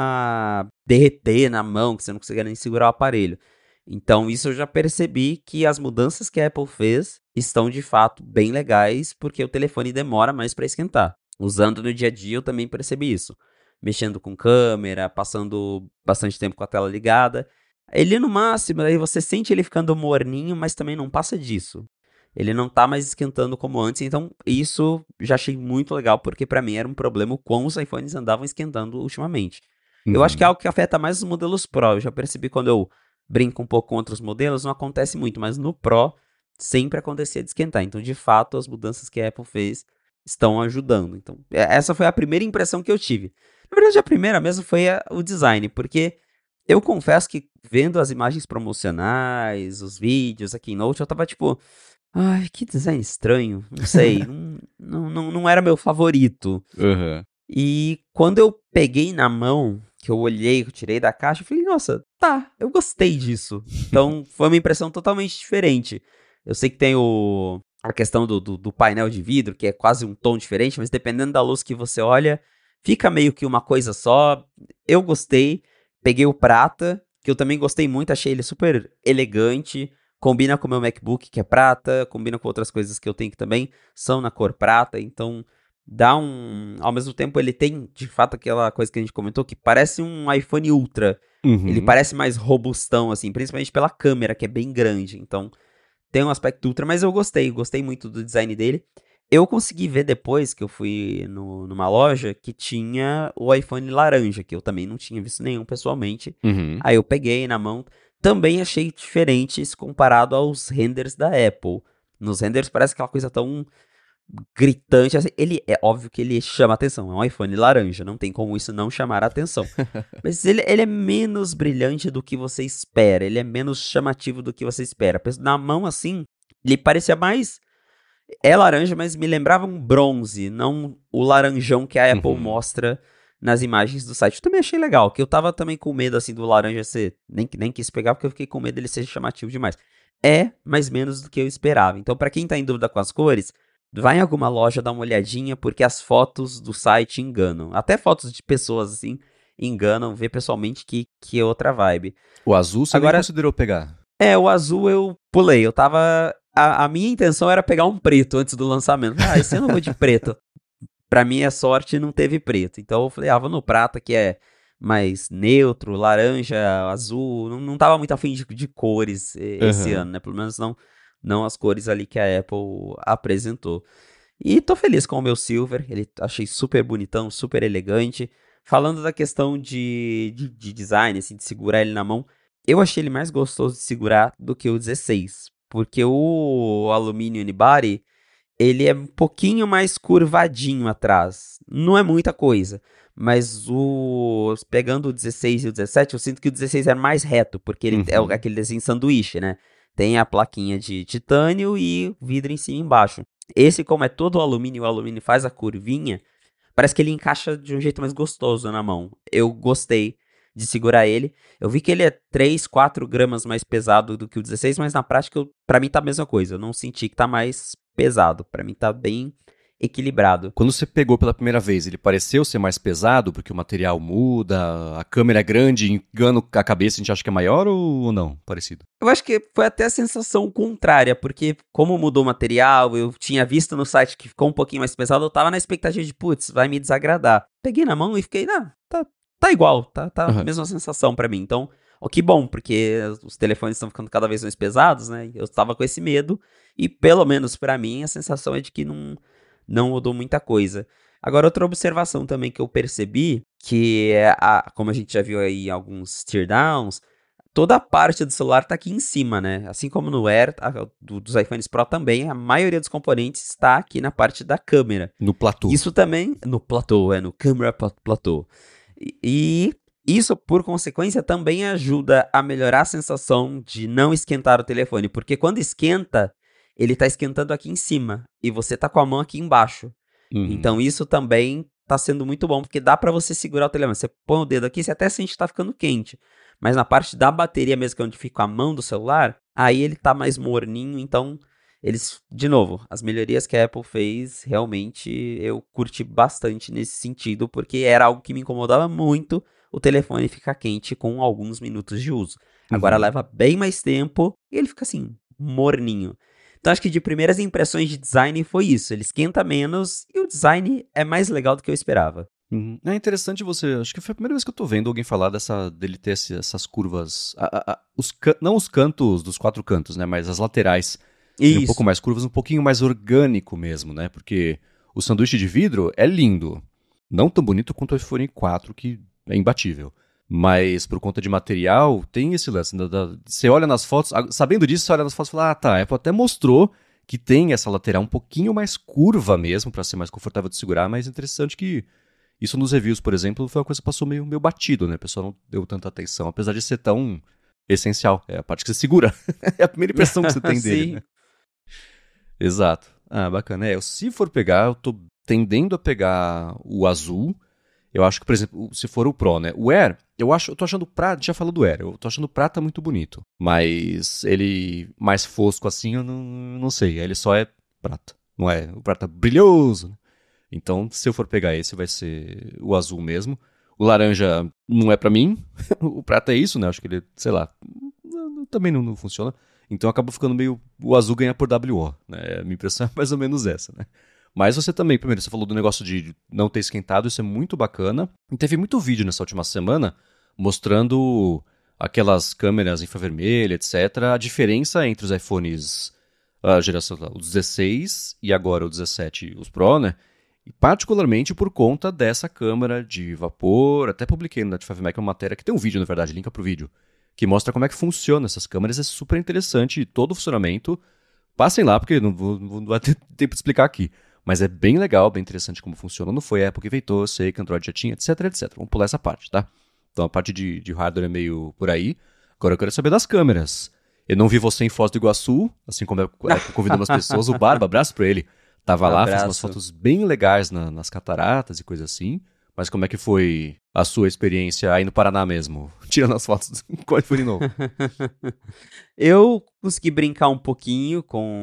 a derreter na mão, que você não conseguia nem segurar o aparelho. Então, isso eu já percebi que as mudanças que a Apple fez estão de fato bem legais, porque o telefone demora mais para esquentar. Usando no dia a dia, eu também percebi isso. Mexendo com câmera, passando bastante tempo com a tela ligada. Ele no máximo, aí você sente ele ficando morninho, mas também não passa disso. Ele não tá mais esquentando como antes, então isso já achei muito legal, porque pra mim era um problema o quão os iPhones andavam esquentando ultimamente. Eu acho que é Uhum. algo que afeta mais os modelos Pro. Eu já percebi quando eu brinco um pouco com outros modelos, não acontece muito, mas no Pro sempre acontecia de esquentar. Então, de fato, as mudanças que a Apple fez estão ajudando. Então, essa foi a primeira impressão que eu tive. Na verdade, a primeira mesmo foi o design, porque eu confesso que vendo as imagens promocionais, os vídeos, a Keynote, eu tava tipo, ai, que design estranho, não sei, não era meu favorito. Uhum. E quando eu peguei na mão, que eu olhei, que eu tirei da caixa, eu falei, nossa, tá, eu gostei disso. Então foi uma impressão totalmente diferente. Eu sei que tem a questão do painel de vidro, que é quase um tom diferente, mas dependendo da luz que você olha, fica meio que uma coisa só. Eu gostei, peguei o prata, que eu também gostei muito, achei ele super elegante. Combina com o meu MacBook, que é prata, combina com outras coisas que eu tenho que também são na cor prata, então dá um... Ao mesmo tempo ele tem, de fato, aquela coisa que a gente comentou, que parece um iPhone Ultra. Ele Uhum. parece mais robustão, assim, principalmente pela câmera, que é bem grande, então tem um aspecto Ultra, mas eu gostei muito do design dele. Eu consegui ver depois que eu fui numa loja que tinha o iPhone laranja, que eu também não tinha visto nenhum pessoalmente. Uhum. Aí eu peguei na mão. Também achei diferente se comparado aos renders da Apple. Nos renders parece aquela coisa tão gritante. Assim. Ele é óbvio que ele chama atenção. É um iPhone laranja, não tem como isso não chamar a atenção. Mas ele é menos brilhante do que você espera. Ele é menos chamativo do que você espera. Na mão, assim, ele parecia mais. É laranja, mas me lembrava um bronze, não o laranjão que a Apple Uhum. mostra nas imagens do site. Eu também achei legal, que eu tava também com medo, assim, do laranja ser... Nem quis pegar, porque eu fiquei com medo dele ser chamativo demais. É, mas menos do que eu esperava. Então, pra quem tá em dúvida com as cores, vai em alguma loja dar uma olhadinha, porque as fotos do site enganam. Até fotos de pessoas, assim, enganam. Vê pessoalmente que é outra vibe. O azul você nem Agora, considerou pegar. o azul eu pulei. Eu tava... A minha intenção era pegar um preto antes do lançamento. Esse ano eu vou de preto. Pra minha sorte, não teve preto. Então eu falei, vou no prata, que é mais neutro, laranja, azul. Não tava muito afim de cores esse Aham. ano, né? Pelo menos não as cores ali que a Apple apresentou. E tô feliz com o meu Silver. Ele achei super bonitão, super elegante. Falando da questão de design, assim, de segurar ele na mão, eu achei ele mais gostoso de segurar do que o 16. Porque o alumínio unibody, ele é um pouquinho mais curvadinho atrás. Não é muita coisa. Mas pegando o 16 e o 17, eu sinto que o 16 é mais reto, porque ele é Uhum. aquele desenho sanduíche, né? Tem a plaquinha de titânio e vidro em cima e embaixo. Esse, como é todo alumínio, o alumínio faz a curvinha, parece que ele encaixa de um jeito mais gostoso na mão. Eu gostei de segurar ele. Eu vi que ele é 3, 4 gramas mais pesado do que o 16, mas na prática, pra mim tá a mesma coisa. Eu não senti que tá mais pesado. Pra mim tá bem equilibrado. Quando você pegou pela primeira vez, ele pareceu ser mais pesado, porque o material muda, a câmera é grande, engana a cabeça, a gente acha que é maior ou não? Parecido. Eu acho que foi até a sensação contrária, porque como mudou o material, eu tinha visto no site que ficou um pouquinho mais pesado, eu tava na expectativa de, putz, vai me desagradar. Peguei na mão e fiquei, tá igual, tá a Aham. mesma sensação pra mim. Então, que bom, porque os telefones estão ficando cada vez mais pesados, né? Eu tava com esse medo, e pelo menos pra mim, a sensação é de que não mudou muita coisa. Agora, outra observação também que eu percebi, que é, como a gente já viu aí em alguns teardowns, toda a parte do celular tá aqui em cima, né? Assim como no Air, dos iPhones Pro também, a maioria dos componentes está aqui na parte da câmera. No platô. Isso também, no platô, no camera platô. E isso, por consequência, também ajuda a melhorar a sensação de não esquentar o telefone, porque quando esquenta, ele tá esquentando aqui em cima, e você tá com a mão aqui embaixo. Uhum. Então isso também tá sendo muito bom, porque dá pra você segurar o telefone. Você põe o dedo aqui, você até sente que tá ficando quente. Mas na parte da bateria mesmo, que é onde fica a mão do celular, aí ele tá mais morninho, então eles, de novo, as melhorias que a Apple fez, realmente eu curti bastante nesse sentido, porque era algo que me incomodava muito o telefone ficar quente com alguns minutos de uso. Agora Uhum. leva bem mais tempo e ele fica assim, morninho. Então acho que de primeiras impressões de design foi isso. Ele esquenta menos e o design é mais legal do que eu esperava. Uhum. É interessante você. Acho que foi a primeira vez que eu tô vendo alguém falar dele ter essas curvas. Não os cantos dos quatro cantos, né? Mas as laterais serem um pouco Isso. mais curvas, um pouquinho mais orgânico mesmo, né? Porque o sanduíche de vidro é lindo. Não tão bonito quanto o iPhone 4, que é imbatível. Mas por conta de material, tem esse lance. Você olha nas fotos, sabendo disso, você olha nas fotos e fala: tá, a Apple até mostrou que tem essa lateral um pouquinho mais curva mesmo, pra ser mais confortável de segurar, mas interessante que isso nos reviews, por exemplo, foi uma coisa que passou meio batido, né? O pessoal não deu tanta atenção, apesar de ser tão essencial. É a parte que você segura. É a primeira impressão que você tem dele, Sim. né? Exato. Bacana. Se for pegar, eu tô tendendo a pegar o azul. Eu acho que, por exemplo, se for o Pro, né? O Air, eu tô achando o prata, já falou do Air, eu tô achando o prata muito bonito. Mas ele mais fosco assim, eu não sei. Ele só é prata. Não é o prata brilhoso, né? Então, se eu for pegar esse, vai ser o azul mesmo. O laranja não é pra mim. O prata é isso, né? Acho que ele, sei lá, também não funciona. Então acaba ficando meio. O azul ganha por WO, né? A minha impressão é mais ou menos essa, né? Mas você também, primeiro, você falou do negócio de não ter esquentado, isso é muito bacana. E teve muito vídeo nessa última semana mostrando aquelas câmeras infravermelho, etc. A diferença entre os iPhones, a geração, o 16 e agora o 17, os Pro, né? E particularmente por conta dessa câmera de vapor. Até publiquei no Net5 Mac uma matéria que tem um vídeo, na verdade, linka pro vídeo, que mostra como é que funciona essas câmeras. É super interessante todo o funcionamento. Passem lá, porque não vai ter tempo de explicar aqui. Mas é bem legal, bem interessante como funciona. Não foi a Apple que inventou, eu sei que Android já tinha, etc, etc. Vamos pular essa parte, tá? Então a parte de hardware é meio por aí. Agora eu quero saber das câmeras. Eu não vi você em Foz do Iguaçu, assim como eu convidando umas pessoas. O Barba, abraço pra ele. Tava lá, fez umas Abraço. fotos bem legais nas cataratas e coisa assim. Mas como é que foi a sua experiência aí no Paraná mesmo? Tirando as fotos com o iPhone novo. Eu consegui brincar um pouquinho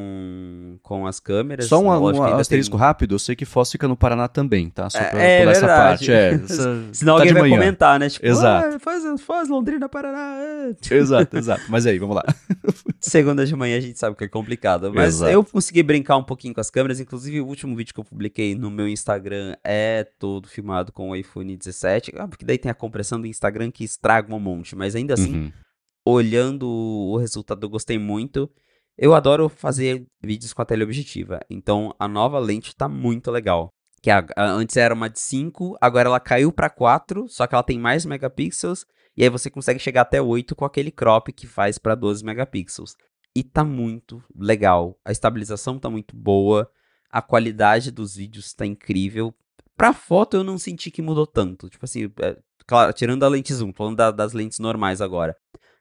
com as câmeras. Só Lógico um que ainda asterisco tem... rápido, eu sei que Foz fica no Paraná também, tá? Só pra É pular essa verdade. parte. Senão tá alguém de vai manhã. comentar, né? Tipo, Exato. faz Londrina, Paraná. Exato. Mas aí, vamos lá. Segunda de manhã a gente sabe que é complicado. Mas eu Exato. consegui brincar um pouquinho com as câmeras. Inclusive, o último vídeo que eu publiquei no meu Instagram é todo filmado com o iPhone 17. Porque daí tem a compressão do Instagram que estraga um monte. Mas ainda assim, Uhum. olhando o resultado, eu gostei muito. Eu adoro fazer vídeos com a teleobjetiva. Então, a nova lente tá muito legal. Que antes era uma de 5, agora ela caiu pra 4, só que ela tem mais megapixels. E aí você consegue chegar até 8 com aquele crop que faz pra 12 megapixels. E tá muito legal. A estabilização tá muito boa. A qualidade dos vídeos tá incrível. Pra foto eu não senti que mudou tanto. Tipo assim, claro, tirando a lente zoom, falando das lentes normais agora.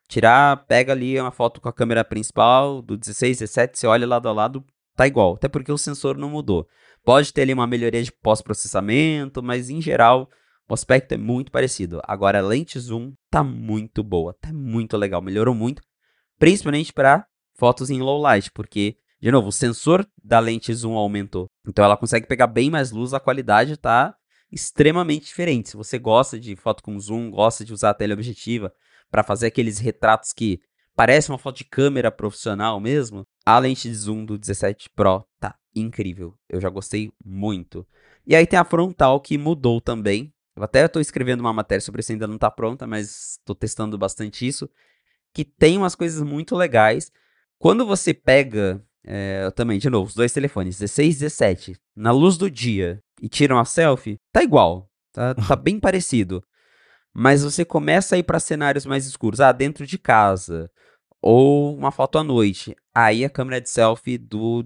Pega ali uma foto com a câmera principal do 16, 17, você olha lado a lado, tá igual. Até porque o sensor não mudou. Pode ter ali uma melhoria de pós-processamento, mas em geral o aspecto é muito parecido. Agora a lente zoom tá muito boa, tá muito legal, melhorou muito, principalmente para fotos em low light, porque, de novo, o sensor da lente zoom aumentou. Então ela consegue pegar bem mais luz, a qualidade tá extremamente diferente. Se você gosta de foto com zoom, gosta de usar a teleobjetiva para fazer aqueles retratos que parece uma foto de câmera profissional mesmo, a lente de zoom do 17 Pro tá incrível. Eu já gostei muito. E aí tem a frontal que mudou também. Eu até estou escrevendo uma matéria sobre isso, ainda não está pronta, mas estou testando bastante isso. Que tem umas coisas muito legais. Quando você pega, também, de novo, os dois telefones, 16 e 17, na luz do dia e tira uma selfie, tá igual. Tá bem parecido. Mas você começa a ir para cenários mais escuros, dentro de casa, ou uma foto à noite. Aí a câmera de selfie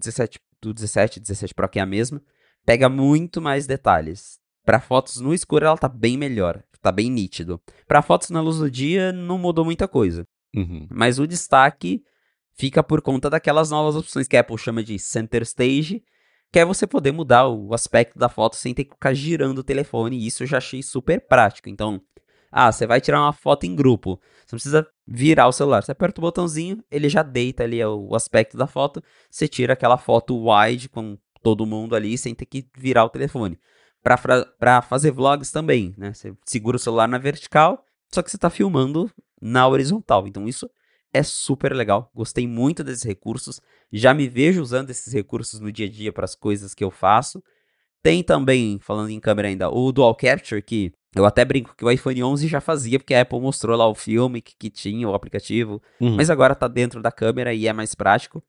do 17 Pro, que é a mesma, pega muito mais detalhes. Para fotos no escuro ela tá bem melhor, tá bem nítido. Para fotos na luz do dia não mudou muita coisa. Uhum. Mas o destaque fica por conta daquelas novas opções que a Apple chama de Center Stage, que é você poder mudar o aspecto da foto sem ter que ficar girando o telefone, e isso eu já achei super prático. Então, você vai tirar uma foto em grupo, você não precisa virar o celular, você aperta o botãozinho, ele já deita ali o aspecto da foto, você tira aquela foto wide com todo mundo ali sem ter que virar o telefone. Para fazer vlogs também, né? Você segura o celular na vertical, só que você está filmando na horizontal. Então isso é super legal. Gostei muito desses recursos. Já me vejo usando esses recursos no dia a dia para as coisas que eu faço. Tem também, falando em câmera ainda, o Dual Capture, que eu até brinco que o iPhone 11 já fazia, porque a Apple mostrou lá o filme que tinha, o aplicativo. Uhum. Mas agora está dentro da câmera e é mais prático.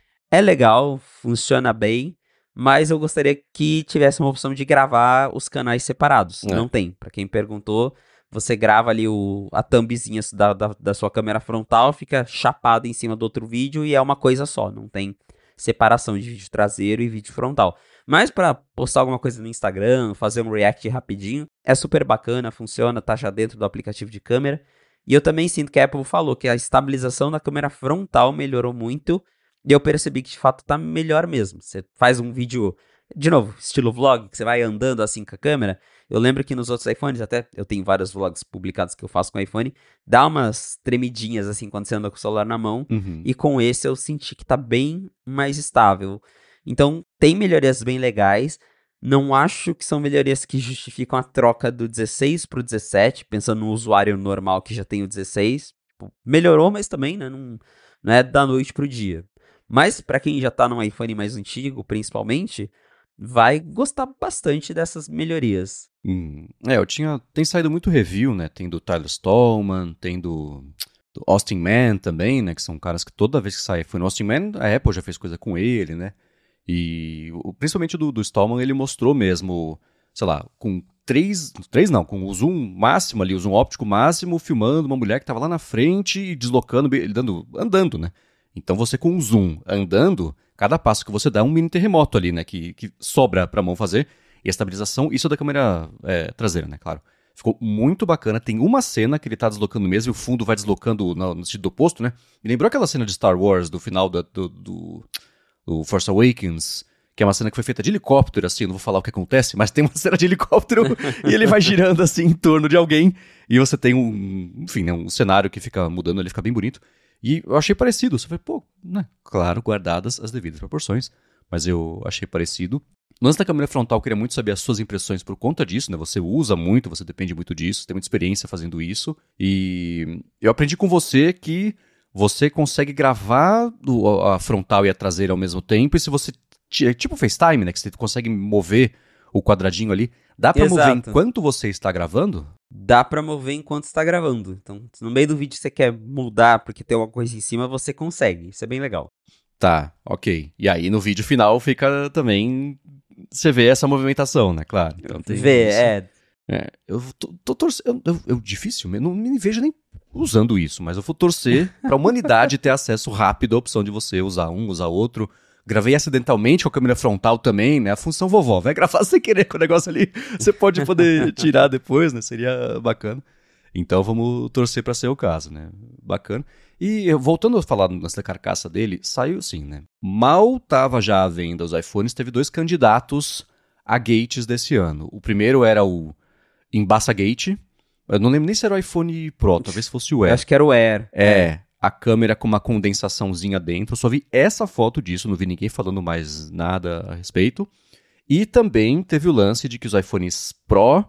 É legal, funciona bem, mas eu gostaria que tivesse uma opção de gravar os canais separados. É. Não tem. Para quem perguntou, você grava ali a thumbzinha da sua câmera frontal, fica chapado em cima do outro vídeo e é uma coisa só. Não tem separação de vídeo traseiro e vídeo frontal. Mas para postar alguma coisa no Instagram, fazer um react rapidinho, é super bacana, funciona, tá já dentro do aplicativo de câmera. E eu também sinto que a Apple falou que a estabilização da câmera frontal melhorou muito. E eu percebi que de fato tá melhor mesmo. Você faz um vídeo, de novo, estilo vlog, que você vai andando assim com a câmera. Eu lembro que nos outros iPhones, até eu tenho vários vlogs publicados que eu faço com o iPhone, dá umas tremidinhas assim quando você anda com o celular na mão. Uhum. E com esse eu senti que tá bem mais estável. Então tem melhorias bem legais. Não acho que são melhorias que justificam a troca do 16 pro 17, pensando no usuário normal que já tem o 16. Tipo, melhorou, mas também, né, não é da noite pro dia. Mas para quem já tá num iPhone mais antigo, principalmente, vai gostar bastante dessas melhorias. Tem saído muito review, né? Tem do Tyler Stallman, tem do Austin Mann também, né? Que são caras que toda vez que sai iPhone, o Austin Mann, a Apple já fez coisa com ele, né? E principalmente do Stallman, ele mostrou mesmo, sei lá, com com o zoom máximo ali, o zoom óptico máximo, filmando uma mulher que tava lá na frente e deslocando, andando, né? Então você com o zoom andando, cada passo que você dá é um mini terremoto ali, né? Que sobra pra mão fazer. E a estabilização, isso é da câmera traseira, né? Claro. Ficou muito bacana. Tem uma cena que ele tá deslocando mesmo e o fundo vai deslocando no sentido oposto, né? Me lembrou aquela cena de Star Wars do final do Force Awakens, que é uma cena que foi feita de helicóptero, assim, eu não vou falar o que acontece, mas tem uma cena de helicóptero e ele vai girando, assim, em torno de alguém, e você tem enfim, né, um cenário que fica mudando, ele fica bem bonito. E eu achei parecido, você foi, pô, né, claro, guardadas as devidas proporções, mas eu achei parecido. No lance da câmera frontal, eu queria muito saber as suas impressões por conta disso, né? Você usa muito, você depende muito disso, tem muita experiência fazendo isso. E eu aprendi com você que você consegue gravar a frontal e a traseira ao mesmo tempo, e se você... Tipo FaceTime, né? Que você consegue mover o quadradinho ali. Dá pra mover enquanto você está gravando? Dá pra mover enquanto está gravando. Então, se no meio do vídeo você quer mudar porque tem alguma coisa em cima, você consegue. Isso é bem legal. Tá, ok. E aí no vídeo final fica também... Você vê essa movimentação, né? Claro. Então tem isso. Eu tô torcendo... Eu difícil, eu não me vejo nem usando isso, mas eu vou torcer pra humanidade ter acesso rápido à opção de você usar um, usar outro. Gravei acidentalmente com a câmera frontal também, né? A função vovó. Vai gravar sem querer com o negócio ali. Você pode poder tirar depois, né? Seria bacana. Então vamos torcer pra ser o caso, né? Bacana. E voltando a falar da carcaça dele, saiu sim, né? Mal tava já à venda os iPhones, teve 2 candidatos a gates desse ano. O primeiro era o Embassagate. Eu não lembro nem se era o iPhone Pro, talvez fosse o Air. Acho que era o Air. A câmera com uma condensaçãozinha dentro. Eu só vi essa foto disso, não vi ninguém falando mais nada a respeito. E também teve o lance de que os iPhones Pro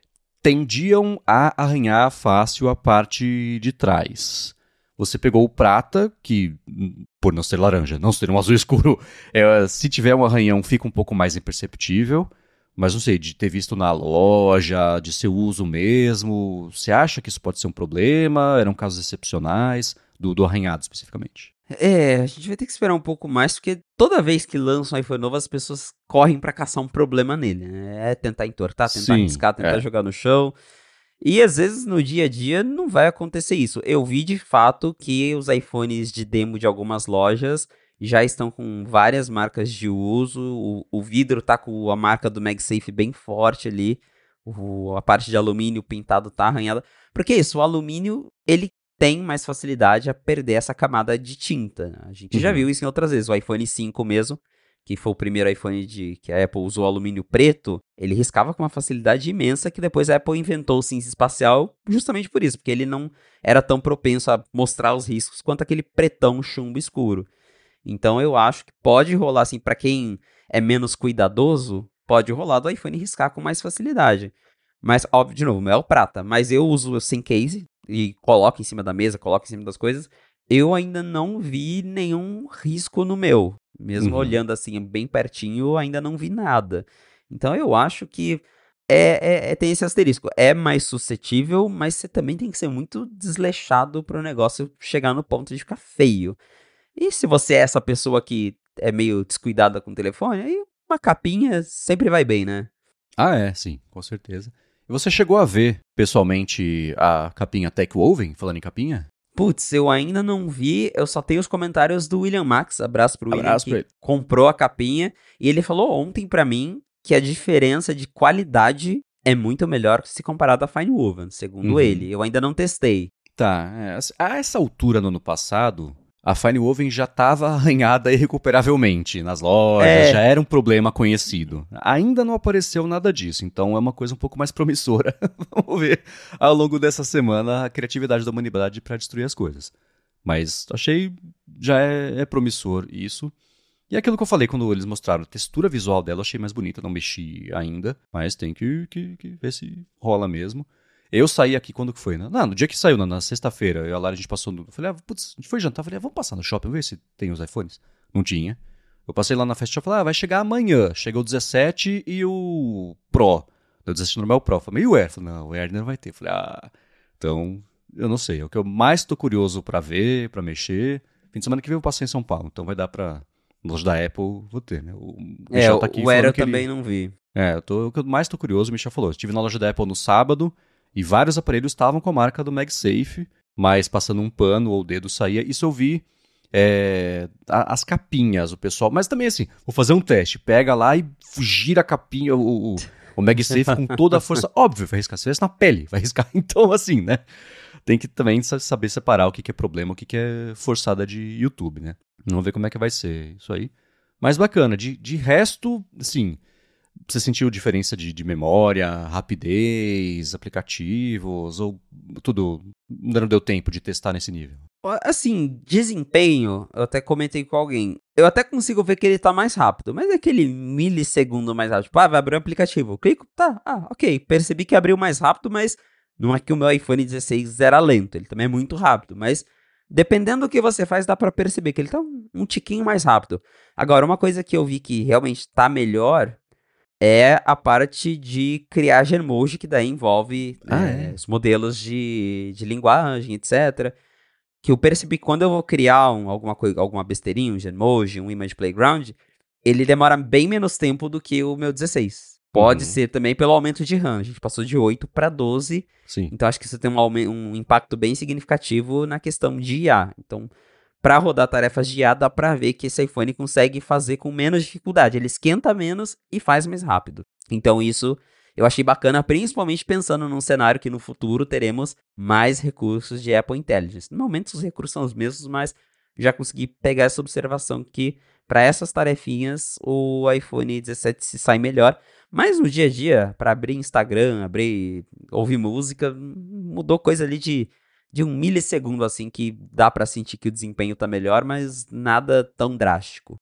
tendiam a arranhar fácil a parte de trás. Você pegou o prata, que, por não ser laranja, não ser um azul escuro, se tiver um arranhão fica um pouco mais imperceptível. Mas não sei, de ter visto na loja, de seu uso mesmo, você acha que isso pode ser um problema? Eram casos excepcionais? Do arranhado, especificamente. A gente vai ter que esperar um pouco mais, porque toda vez que lança um iPhone novo, as pessoas correm pra caçar um problema nele, né? É tentar entortar, tentar riscar, tentar jogar no chão. E às vezes no dia a dia não vai acontecer isso. Eu vi de fato que os iPhones de demo de algumas lojas já estão com várias marcas de uso. O vidro tá com a marca do MagSafe bem forte ali. A parte de alumínio pintado tá arranhada. Porque isso, o alumínio, ele tem mais facilidade a perder essa camada de tinta. A gente já viu isso em outras vezes. O iPhone 5 mesmo, que foi o primeiro iPhone que a Apple usou alumínio preto, ele riscava com uma facilidade imensa, que depois a Apple inventou o cinza espacial justamente por isso, porque ele não era tão propenso a mostrar os riscos quanto aquele pretão chumbo escuro. Então eu acho que pode rolar, assim, para quem é menos cuidadoso, pode rolar do iPhone riscar com mais facilidade. Mas, óbvio, de novo, não é o prata, mas eu uso sem case e coloco em cima da mesa, coloco em cima das coisas. Eu ainda não vi nenhum risco no meu. Mesmo olhando assim bem pertinho, eu ainda não vi nada. Então eu acho que tem esse asterisco. É mais suscetível, mas você também tem que ser muito desleixado para o negócio chegar no ponto de ficar feio. E se você é essa pessoa que é meio descuidada com o telefone, aí uma capinha sempre vai bem, né? Sim, com certeza. E você chegou a ver, pessoalmente, a capinha Techwoven, falando em capinha? Putz, eu ainda não vi, eu só tenho os comentários do William Max, abraço pro William, que comprou a capinha, e ele falou ontem pra mim que a diferença de qualidade é muito melhor se comparado à Fine Woven, segundo ele. Eu ainda não testei. Tá, a essa altura no ano passado, a Fine Woven já estava arranhada irrecuperavelmente nas lojas, já era um problema conhecido. Ainda não apareceu nada disso, então é uma coisa um pouco mais promissora. Vamos ver ao longo dessa semana a criatividade da humanidade para destruir as coisas. Mas achei, já é promissor isso. E aquilo que eu falei quando eles mostraram a textura visual dela, eu achei mais bonita, não mexi ainda, mas tem que ver se rola mesmo. Eu saí aqui quando que foi, né? Não, no dia que saiu, na sexta-feira, eu e a Lara, a gente passou eu falei, putz, a gente foi jantar, eu falei, vamos passar no shopping, ver se tem os iPhones. Não tinha. Eu passei lá na Fast Shop e falei, vai chegar amanhã. Chegou o 17 e o Pro. O 17 normal Pro. Eu falei, e o Air? Eu falei, não, o Air não vai ter. Eu falei, então, eu não sei. É o que eu mais tô curioso pra ver, pra mexer. Fim de semana que vem eu passei em São Paulo, então vai dar pra... Loja da Apple, vou ter, né? O Michel tá aqui o Air eu também não vi. O que eu mais tô curioso, o Michel falou, eu estive na loja da Apple no sábado, e vários aparelhos estavam com a marca do MagSafe, mas passando um pano ou o dedo saía. Isso eu vi as capinhas, o pessoal. Mas também assim, vou fazer um teste. Pega lá e gira a capinha, o MagSafe com toda a força. Óbvio, vai riscar. Se tivesse na pele, vai riscar. Então, assim, né? Tem que também saber separar o que é problema, o que é forçada de YouTube, né? Vamos ver como é que vai ser isso aí. Mas bacana, de resto, assim, você sentiu diferença de memória, rapidez, aplicativos, ou tudo ainda não deu tempo de testar nesse nível? Assim, desempenho, eu até comentei com alguém. Eu até consigo ver que ele tá mais rápido, mas é aquele milissegundo mais rápido. Tipo, vai abrir o aplicativo. Eu clico, tá, ok. Percebi que abriu mais rápido, mas não é que o meu iPhone 16 era lento. Ele também é muito rápido, mas dependendo do que você faz, dá pra perceber que ele tá um tiquinho mais rápido. Agora, uma coisa que eu vi que realmente tá melhor é a parte de criar Genmoji, que daí envolve os modelos de linguagem, etc. Que eu percebi que quando eu vou criar alguma besteirinha, um Genmoji, um Image Playground, ele demora bem menos tempo do que o meu 16. Pode ser também pelo aumento de RAM. A gente passou de 8 para 12. Sim. Então acho que isso tem um impacto bem significativo na questão de IA. Então, para rodar tarefas de IA, dá para ver que esse iPhone consegue fazer com menos dificuldade. Ele esquenta menos e faz mais rápido. Então isso eu achei bacana, principalmente pensando num cenário que no futuro teremos mais recursos de Apple Intelligence. No momento os recursos são os mesmos, mas já consegui pegar essa observação que para essas tarefinhas o iPhone 17 se sai melhor. Mas no dia a dia, para abrir Instagram, ouvir música, mudou coisa ali de um milissegundo, assim, que dá pra sentir que o desempenho tá melhor, mas nada tão drástico.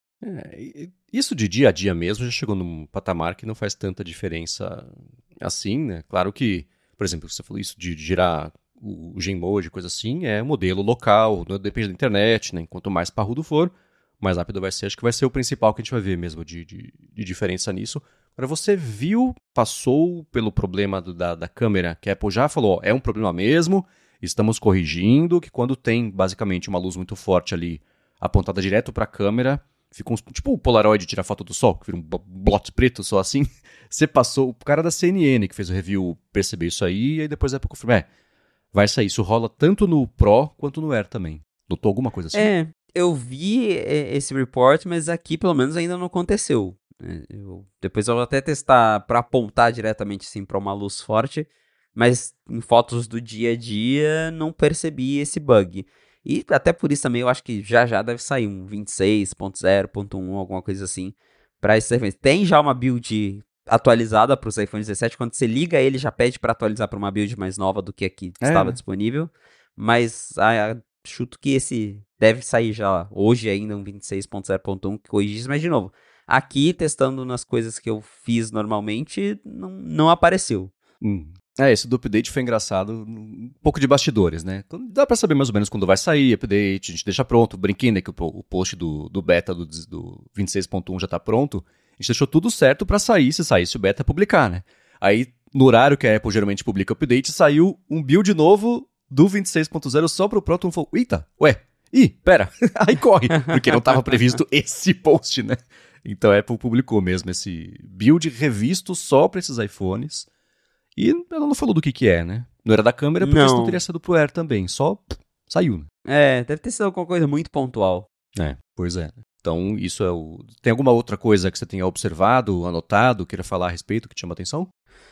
Isso de dia a dia mesmo já chegou num patamar que não faz tanta diferença assim, né? Claro que, por exemplo, você falou isso de girar o Genmoji, coisa assim, é modelo local, não depende da internet, né? Quanto mais parrudo for, mais rápido vai ser. Acho que vai ser o principal que a gente vai ver mesmo de diferença nisso. Agora, você viu, passou pelo problema da câmera, que a Apple já falou, ó, é um problema mesmo, estamos corrigindo, que quando tem basicamente uma luz muito forte ali apontada direto para a câmera, fica tipo o Polaroid tira foto do sol, que vira um blot preto só assim. Você passou, o cara da CNN que fez o review percebeu isso aí, e aí depois a Apple confirmou, vai sair. Isso rola tanto no Pro quanto no Air também. Notou alguma coisa assim? Eu vi esse report, mas aqui pelo menos ainda não aconteceu. Depois eu vou até testar para apontar diretamente assim para uma luz forte, mas em fotos do dia a dia não percebi esse bug. E até por isso também eu acho que já deve sair um 26.0.1, alguma coisa assim, para esses iPhones. Tem já uma build atualizada para os iPhones 17, quando você liga ele já pede para atualizar para uma build mais nova do que a que estava disponível, mas chuto que esse deve sair já hoje ainda um 26.0.1 que corrige isso, mas de novo, aqui testando nas coisas que eu fiz normalmente, não apareceu. Esse do update foi engraçado, um pouco de bastidores, né? Então dá pra saber mais ou menos quando vai sair update, a gente deixa pronto, brinquei, né, que o post do beta do 26.1 já tá pronto, a gente deixou tudo certo pra sair, se saísse o beta, publicar, né? Aí, no horário que a Apple geralmente publica update, saiu um build novo do 26.0 só pro Pro, falou, eita, pera, aí corre, porque não tava previsto esse post, né? Então a Apple publicou mesmo esse build revisto só pra esses iPhones. E ela não falou do que é, né? Não era da câmera, porque isso não teria sido pro Air também. Só saiu, né? Deve ter sido alguma coisa muito pontual. Pois é. Então, isso é o... Tem alguma outra coisa que você tenha observado, anotado, queira falar a respeito, que te chama atenção?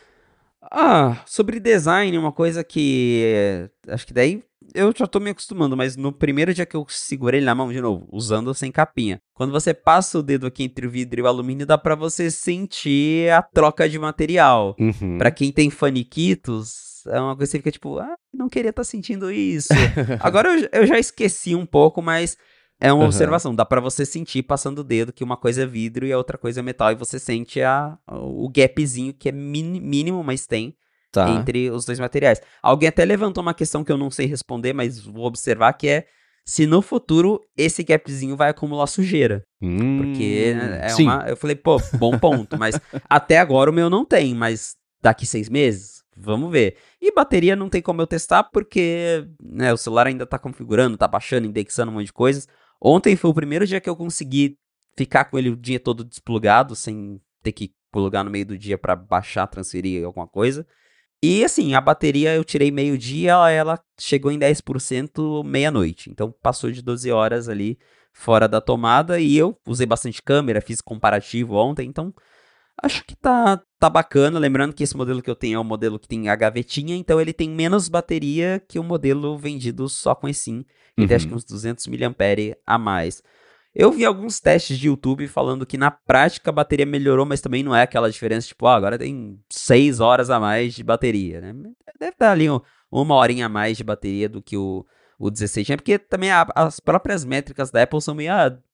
Sobre design, uma coisa que... acho que daí eu já tô me acostumando, mas no primeiro dia que eu segurei ele na mão, de novo, usando sem capinha, quando você passa o dedo aqui entre o vidro e o alumínio, dá pra você sentir a troca de material. Pra quem tem faniquitos, é uma coisa que você fica tipo, não queria estar sentindo isso. Agora eu já esqueci um pouco, mas é uma observação. Dá pra você sentir passando o dedo que uma coisa é vidro e a outra coisa é metal, e você sente o gapzinho que é mínimo, mas tem. Entre os dois materiais. Alguém até levantou uma questão que eu não sei responder, mas vou observar, que é se no futuro esse gapzinho vai acumular sujeira. Porque eu falei, bom ponto, mas até agora o meu não tem, mas daqui 6 meses, vamos ver. E bateria não tem como eu testar, porque o celular ainda tá configurando, tá baixando, indexando um monte de coisas. Ontem foi o primeiro dia que eu consegui ficar com ele o dia todo desplugado, sem ter que plugar no meio do dia pra baixar, transferir alguma coisa. E assim, a bateria eu tirei meio-dia, ela chegou em 10% meia-noite. Então passou de 12 horas ali fora da tomada, e eu usei bastante câmera, fiz comparativo ontem, então acho que tá bacana. Lembrando que esse modelo que eu tenho é o modelo que tem a gavetinha, então ele tem menos bateria que o modelo vendido só com eSIM. Ele tem acho que uns 200 mAh a mais. Eu vi alguns testes de YouTube falando que na prática a bateria melhorou, mas também não é aquela diferença, tipo, agora tem 6 horas a mais de bateria, né? Deve dar ali uma horinha a mais de bateria do que o 16 tinha, porque também as próprias métricas da Apple são meio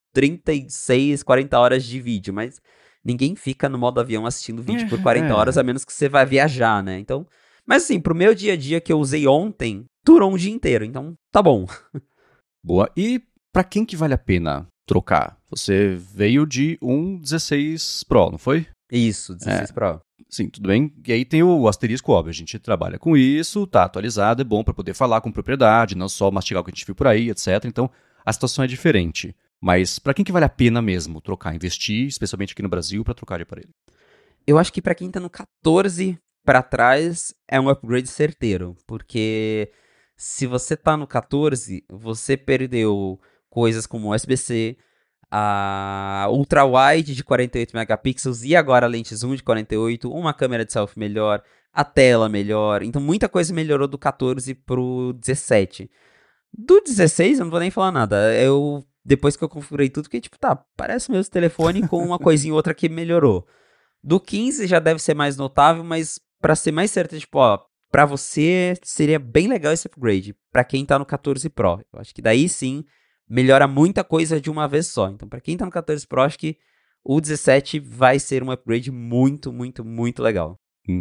36, 40 horas de vídeo, mas ninguém fica no modo avião assistindo vídeo por 40 horas, a menos que você vá viajar, né? Então, mas assim, pro meu dia a dia que eu usei ontem, durou um dia inteiro, então tá bom. Boa. E pra quem que vale a pena trocar? Você veio de um 16 Pro, não foi? Isso, 16 Pro. Sim, tudo bem. E aí tem o asterisco, óbvio. A gente trabalha com isso, tá atualizado, é bom para poder falar com propriedade, não só mastigar o que a gente viu por aí, etc. Então, a situação é diferente. Mas para quem que vale a pena mesmo trocar, investir, especialmente aqui no Brasil, para trocar de aparelho? Eu acho que pra quem tá no 14 pra trás é um upgrade certeiro, porque se você tá no 14, você perdeu coisas como USB-C, a ultra-wide de 48 megapixels e agora a lente zoom de 48, uma câmera de selfie melhor, a tela melhor. Então muita coisa melhorou do 14 pro 17. Do 16 eu não vou nem falar nada. Depois que eu configurei tudo, fiquei tipo, tá, parece o mesmo telefone com uma coisinha ou outra que melhorou. Do 15 já deve ser mais notável, mas pra ser mais certo, tipo, ó, pra você seria bem legal esse upgrade, pra quem tá no 14 Pro. Eu acho que daí sim melhora muita coisa de uma vez só. Então, pra quem tá no 14 Pro, acho que o 17 vai ser um upgrade muito, muito, muito legal.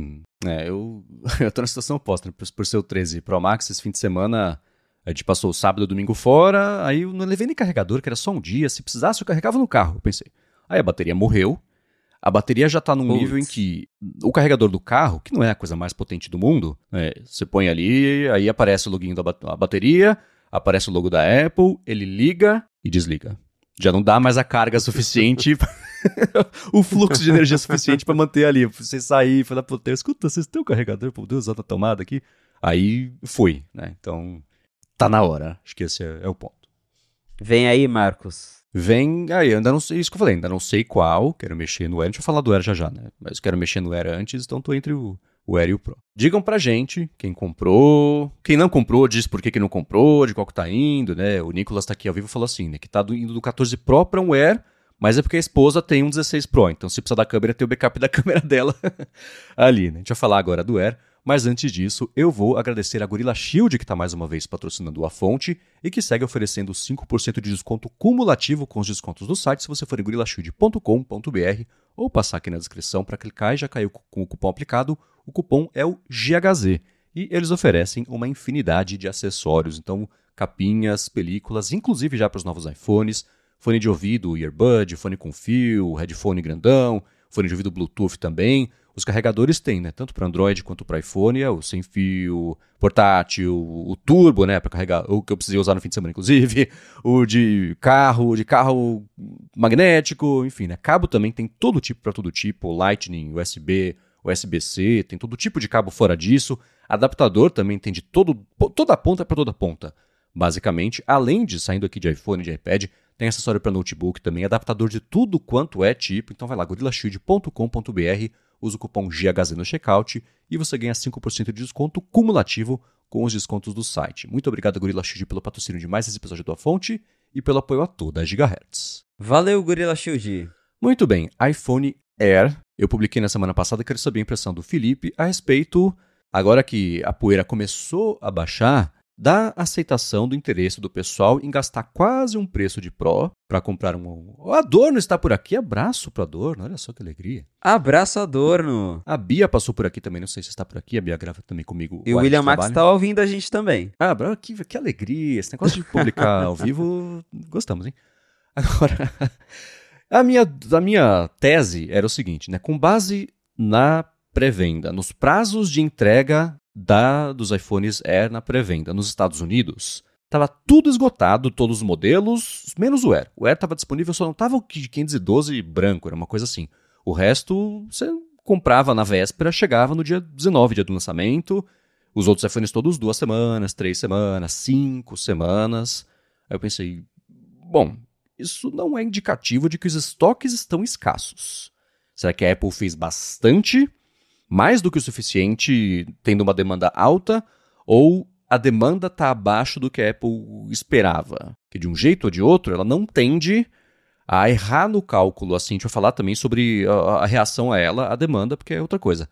Eu tô na situação oposta, né? Por ser o 13 Pro Max, esse fim de semana a gente passou o sábado e o domingo fora, aí eu não levei nem carregador, que era só um dia, se precisasse eu carregava no carro, eu pensei. Aí a bateria morreu, a bateria já tá num nível em que o carregador do carro, que não é a coisa mais potente do mundo, né, você põe ali, aí aparece o login da bateria, aparece o logo da Apple, ele liga e desliga. Já não dá mais a carga suficiente, o fluxo de energia suficiente para manter ali. Você sair e falar, pô, escuta, vocês têm um carregador pra poder usar na tomada aqui? Aí foi, né? Então, tá na hora. Acho que esse é o ponto. Vem aí, Marcos. Vem, aí, ainda não sei, isso que eu falei, ainda não sei qual, quero mexer no Air, deixa eu falar do Air já, né? Mas quero mexer no Air antes, então tô entre o Air e o Pro. Digam pra gente quem comprou, quem não comprou, diz por que não comprou, de qual que tá indo, né? O Nicolas tá aqui ao vivo e falou assim, né? Que tá indo do 14 Pro pra um Air, mas é porque a esposa tem um 16 Pro, então se precisar da câmera, tem o backup da câmera dela ali, né? A gente vai falar agora do Air, mas antes disso, eu vou agradecer a Gorilla Shield, que está mais uma vez patrocinando a fonte e que segue oferecendo 5% de desconto cumulativo com os descontos do site se você for em gorillashield.com.br ou passar aqui na descrição para clicar e já caiu com o cupom aplicado. O cupom é o GHZ e eles oferecem uma infinidade de acessórios, então capinhas, películas, inclusive já para os novos iPhones, fone de ouvido, earbud, fone com fio, headphone grandão, fone de ouvido Bluetooth também. Os carregadores tem, né? Tanto para Android quanto para iPhone, o sem fio, portátil, o turbo, né? Para carregar, o que eu precisei usar no fim de semana, inclusive, o de carro magnético, enfim, né? Cabo também tem todo tipo para todo tipo, Lightning, USB, USB-C, tem todo tipo de cabo fora disso. Adaptador também tem de toda a ponta para toda a ponta. Basicamente, além de saindo aqui de iPhone e de iPad, tem acessório para notebook também, adaptador de tudo quanto é tipo. Então vai lá, gorillashield.com.br, usa o cupom GHZ no checkout e você ganha 5% de desconto cumulativo com os descontos do site. Muito obrigado, Gorilla Shield, pelo patrocínio de mais esse episódio da Fonte e pelo apoio a toda a Gigahertz. Valeu, Gorilla Shield. Muito bem, iPhone Air. Eu publiquei na semana passada, quero saber a impressão do Felipe a respeito, agora que a poeira começou a baixar, da aceitação do interesse do pessoal em gastar quase um preço de Pro para comprar um... O Adorno está por aqui, abraço pro Adorno, olha só que alegria. Abraço, Adorno. A Bia passou por aqui também, não sei se está por aqui, a Bia grava também comigo. E o William Max está ouvindo a gente também. Ah, que alegria, esse negócio de publicar ao vivo, gostamos, hein? Agora, a minha tese era o seguinte, né? Com base na pré-venda, nos prazos de entrega dos iPhones Air na pré-venda nos Estados Unidos, estava tudo esgotado, todos os modelos, menos o Air. O Air estava disponível, só não estava o de 512 branco, era uma coisa assim. O resto, você comprava na véspera, chegava no dia 19, dia do lançamento. Os outros iPhones todos 2 semanas, 3 semanas, 5 semanas. Aí eu pensei, bom, isso não é indicativo de que os estoques estão escassos. Será que a Apple fez bastante, mais do que o suficiente, tendo uma demanda alta, ou a demanda está abaixo do que a Apple esperava? Que de um jeito ou de outro, ela não tende a errar no cálculo, assim, a gente vai falar também sobre a reação a ela, a demanda, porque é outra coisa.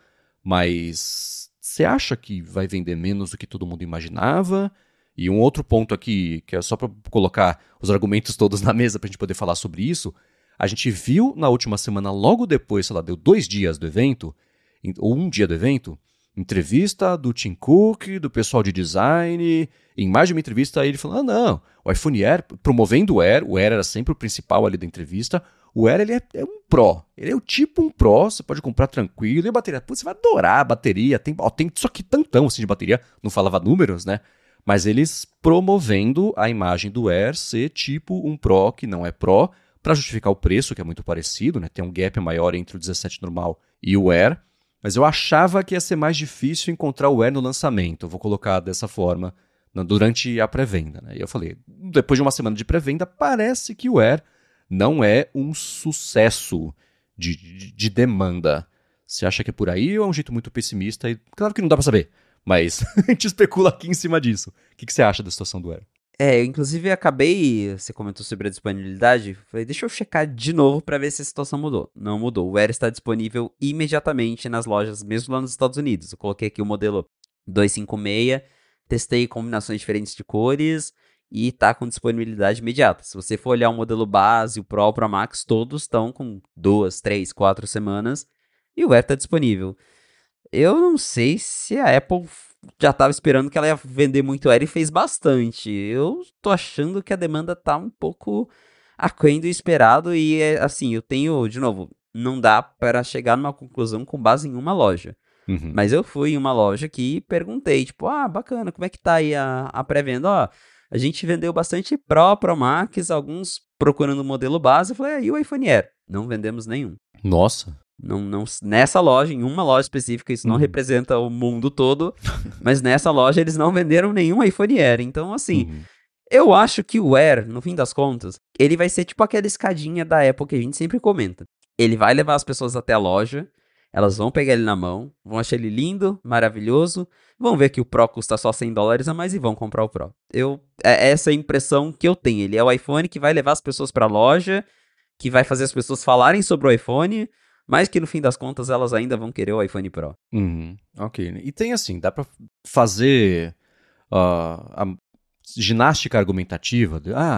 Mas você acha que vai vender menos do que todo mundo imaginava? E um outro ponto aqui, que é só para colocar os argumentos todos na mesa para a gente poder falar sobre isso, a gente viu na última semana, logo depois, sei lá, deu 2 dias do evento, ou um dia do evento, entrevista do Tim Cook, do pessoal de design. Em mais de uma entrevista, ele falou: não, o iPhone Air, promovendo o Air era sempre o principal ali da entrevista. O Air, ele é um Pro. Ele é o tipo um Pro, você pode comprar tranquilo. E a bateria, putz, você vai adorar a bateria. Tem só que tantão assim de bateria, não falava números, né? Mas eles promovendo a imagem do Air ser tipo um Pro que não é Pro, para justificar o preço, que é muito parecido, né? Tem um gap maior entre o 17 normal e o Air. Mas eu achava que ia ser mais difícil encontrar o Air no lançamento, eu vou colocar dessa forma, durante a pré-venda. Né? E eu falei, depois de uma semana de pré-venda, parece que o Air não é um sucesso de demanda. Você acha que é por aí ou é um jeito muito pessimista? E claro que não dá pra saber, mas a gente especula aqui em cima disso. O que você acha da situação do Air? Inclusive você comentou sobre a disponibilidade, falei, deixa eu checar de novo pra ver se a situação mudou. Não mudou, o Air está disponível imediatamente nas lojas, mesmo lá nos Estados Unidos. Eu coloquei aqui o modelo 256, testei combinações diferentes de cores e tá com disponibilidade imediata. Se você for olhar o modelo base, o Pro, o Pro Max, todos estão com 2, 3, 4 semanas e o Air tá disponível. Eu não sei se a Apple já estava esperando que ela ia vender muito Air e fez bastante. Eu tô achando que a demanda tá um pouco aquém do esperado e, assim, eu tenho, de novo, não dá para chegar numa conclusão com base em uma loja. Uhum. Mas eu fui em uma loja aqui e perguntei, tipo, bacana, como é que tá aí a pré-venda? Ó, a gente vendeu bastante Pro, Pro Max, alguns procurando o modelo base. Eu falei, e o iPhone Air? Não vendemos nenhum. Nossa. Não, nessa loja, em uma loja específica, isso não representa o mundo todo, mas nessa loja eles não venderam nenhum iPhone Air. Então, assim, eu acho que o Air, no fim das contas, ele vai ser tipo aquela escadinha da Apple que a gente sempre comenta. Ele vai levar as pessoas até a loja, elas vão pegar ele na mão, vão achar ele lindo, maravilhoso, vão ver que o Pro custa só $100 a mais e vão comprar o Pro. Essa é a impressão que eu tenho. Ele é o iPhone que vai levar as pessoas para a loja, que vai fazer as pessoas falarem sobre o iPhone, mas que no fim das contas elas ainda vão querer o iPhone Pro. Ok. E tem assim, dá pra fazer a ginástica argumentativa.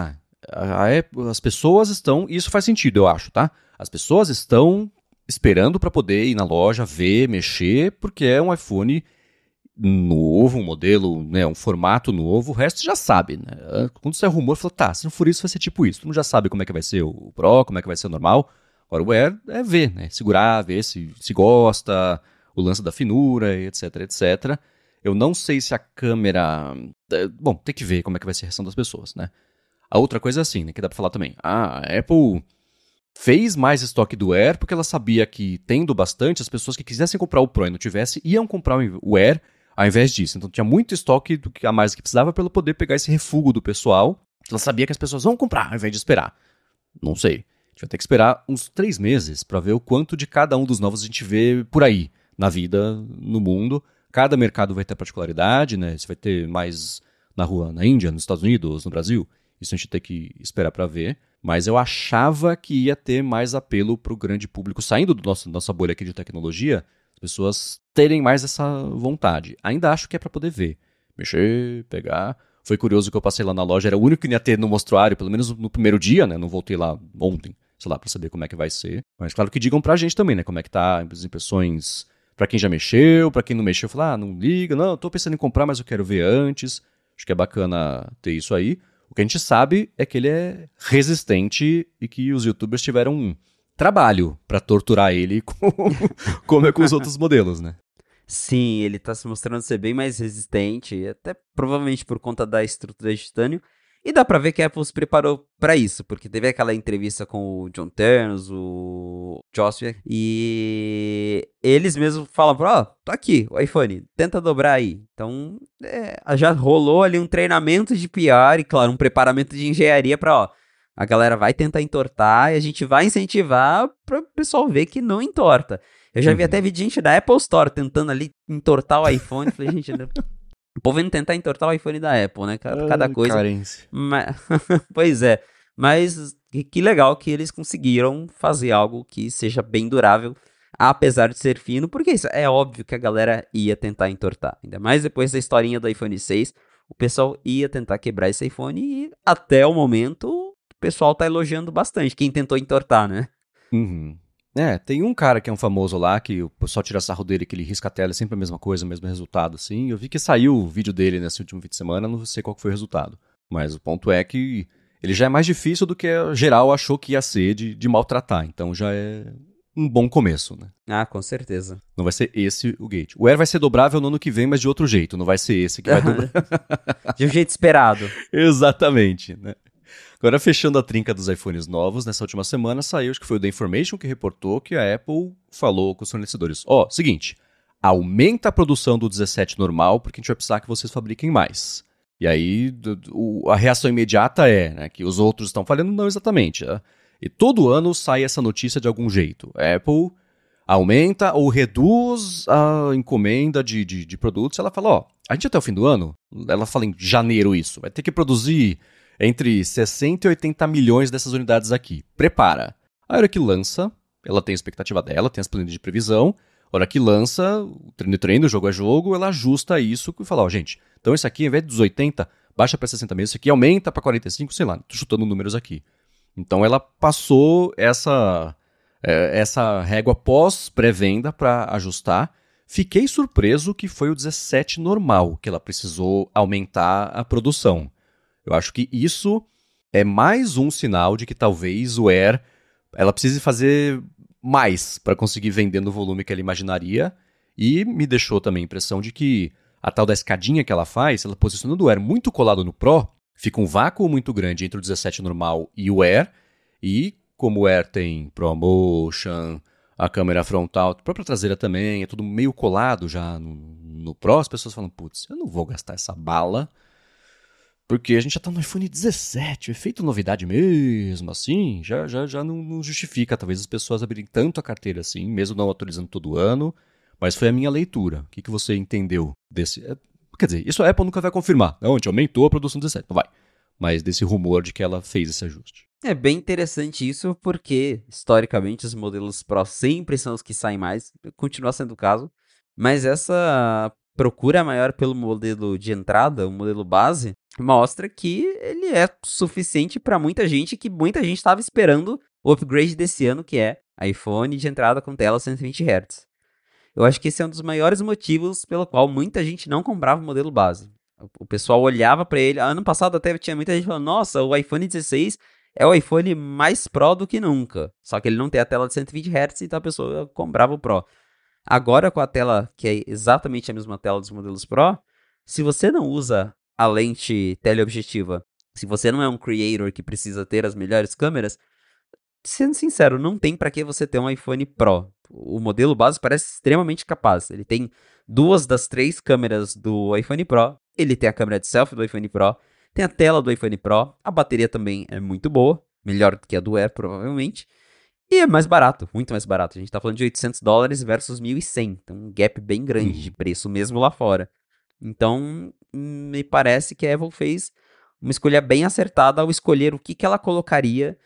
As pessoas estão, e isso faz sentido, eu acho, tá? As pessoas estão esperando para poder ir na loja, ver, mexer, porque é um iPhone novo, um modelo, né, um formato novo, o resto já sabe, né? Quando sai rumor, fala, tá, se não for isso, vai ser tipo isso. Tu já sabe como é que vai ser o Pro, como é que vai ser o normal. Agora o Air é ver, né? Segurar, ver se gosta, o lance da finura, etc, etc. Eu não sei se a câmera... Bom, tem que ver como é que vai ser a reação das pessoas, né? A outra coisa é assim, né? Que dá pra falar também. A Apple fez mais estoque do Air porque ela sabia que, tendo bastante, as pessoas que quisessem comprar o Pro e não tivesse, iam comprar o Air ao invés disso. Então tinha muito estoque do que a mais que precisava para ela poder pegar esse refúgio do pessoal. Ela sabia que as pessoas vão comprar ao invés de esperar. Não sei. A gente vai ter que esperar uns 3 meses para ver o quanto de cada um dos novos a gente vê por aí, na vida, no mundo. Cada mercado vai ter particularidade, né? Você vai ter mais na rua na Índia, nos Estados Unidos, no Brasil. Isso a gente tem que esperar para ver. Mas eu achava que ia ter mais apelo para o grande público, saindo da nossa bolha aqui de tecnologia, as pessoas terem mais essa vontade. Ainda acho que é para poder ver, mexer, pegar. Foi curioso que eu passei lá na loja, era o único que ia ter no mostruário, pelo menos no primeiro dia, né? Não voltei lá ontem, sei lá, pra saber como é que vai ser. Mas claro que digam pra gente também, né? Como é que tá as impressões pra quem já mexeu, pra quem não mexeu, falar, não liga, não, eu tô pensando em comprar, mas eu quero ver antes. Acho que é bacana ter isso aí. O que a gente sabe é que ele é resistente e que os youtubers tiveram um trabalho pra torturar ele como é com os outros modelos, né? Sim, ele tá se mostrando ser bem mais resistente, até provavelmente por conta da estrutura de titânio. E dá pra ver que a Apple se preparou pra isso, porque teve aquela entrevista com o John Ternos, o Joshua, e eles mesmos falam, tá aqui o iPhone, tenta dobrar aí. Então, já rolou ali um treinamento de PR e, claro, um preparamento de engenharia pra, a galera vai tentar entortar e a gente vai incentivar para o pessoal ver que não entorta. Eu já vi até gente da Apple Store tentando ali entortar o iPhone. Falei, gente, o povo indo tentar entortar o iPhone da Apple, né? Cada coisa. Carência. Pois é. Mas E que legal que eles conseguiram fazer algo que seja bem durável, apesar de ser fino, porque isso é óbvio que a galera ia tentar entortar. Ainda mais depois da historinha do iPhone 6, o pessoal ia tentar quebrar esse iPhone e até o momento o pessoal tá elogiando bastante quem tentou entortar, né? Uhum. Tem um cara que é um famoso lá, que o pessoal tira sarro dele, que ele risca a tela, é sempre a mesma coisa, o mesmo resultado, assim. Eu vi que saiu o vídeo dele nesse último fim de semana, não sei qual que foi o resultado. Mas o ponto é que ele já é mais difícil do que a geral achou que ia ser de maltratar. Então já é um bom começo, né? Ah, com certeza. Não vai ser esse o gate. O Air vai ser dobrável no ano que vem, mas de outro jeito. Não vai ser esse que vai dobrar. De um jeito esperado. Exatamente, né? Agora, fechando a trinca dos iPhones novos, nessa última semana saiu, acho que foi o The Information que reportou que a Apple falou com os fornecedores. Seguinte, aumenta a produção do 17 normal, porque a gente vai precisar que vocês fabriquem mais. E aí, a reação imediata é, né, que os outros estão falhando, não exatamente. Né? E todo ano sai essa notícia de algum jeito. A Apple aumenta ou reduz a encomenda de produtos. Ela fala, a gente até o fim do ano, ela fala em janeiro isso, vai ter que produzir entre 60 e 80 milhões dessas unidades aqui. Prepara. A hora que lança, ela tem a expectativa dela, tem as planilhas de previsão. A hora que lança, o treino, o jogo é jogo, ela ajusta isso e fala, gente, então esse aqui, ao invés dos 80, baixa para 60 mesmo, esse aqui aumenta para 45, sei lá, tô chutando números aqui. Então ela passou essa régua pós-pré-venda para ajustar. Fiquei surpreso que foi o 17 normal que ela precisou aumentar a produção. Eu acho que isso é mais um sinal de que talvez o Air ela precise fazer mais para conseguir vender no volume que ela imaginaria. E me deixou também a impressão de que a tal da escadinha que ela faz, ela posicionando o Air muito colado no Pro, fica um vácuo muito grande entre o 17 normal e o Air. E como o Air tem ProMotion, a câmera frontal, a própria traseira também, é tudo meio colado já no Pro, as pessoas falam, putz, eu não vou gastar essa bala, porque a gente já tá no iPhone 17, o efeito novidade mesmo, assim, já não justifica, talvez, as pessoas abrirem tanto a carteira assim, mesmo não atualizando todo ano, mas foi a minha leitura. O que você entendeu desse... Quer dizer, isso a Apple nunca vai confirmar, não, a gente aumentou a produção 17, não vai, mas desse rumor de que ela fez esse ajuste. É bem interessante isso, porque, historicamente, os modelos Pro sempre são os que saem mais, continua sendo o caso, mas essa procura maior pelo modelo de entrada, o modelo base, mostra que ele é suficiente para muita gente, que muita gente estava esperando o upgrade desse ano, que é iPhone de entrada com tela 120 Hz. Eu acho que esse é um dos maiores motivos pelo qual muita gente não comprava o modelo base. O pessoal olhava para ele, ano passado até tinha muita gente falando, nossa, o iPhone 16 é o iPhone mais Pro do que nunca. Só que ele não tem a tela de 120 Hz, então a pessoa comprava o Pro. Agora com a tela, que é exatamente a mesma tela dos modelos Pro, se você não usa a lente teleobjetiva, se você não é um creator que precisa ter as melhores câmeras, sendo sincero, não tem para que você ter um iPhone Pro. O modelo base parece extremamente capaz. Ele tem 2 das 3 câmeras do iPhone Pro, ele tem a câmera de selfie do iPhone Pro, tem a tela do iPhone Pro, a bateria também é muito boa, melhor do que a do Air provavelmente, e é mais barato, muito mais barato. A gente tá falando de $800 versus 1.100, então um gap bem grande de preço mesmo lá fora. Então, me parece que a Apple fez uma escolha bem acertada ao escolher o que ela colocaria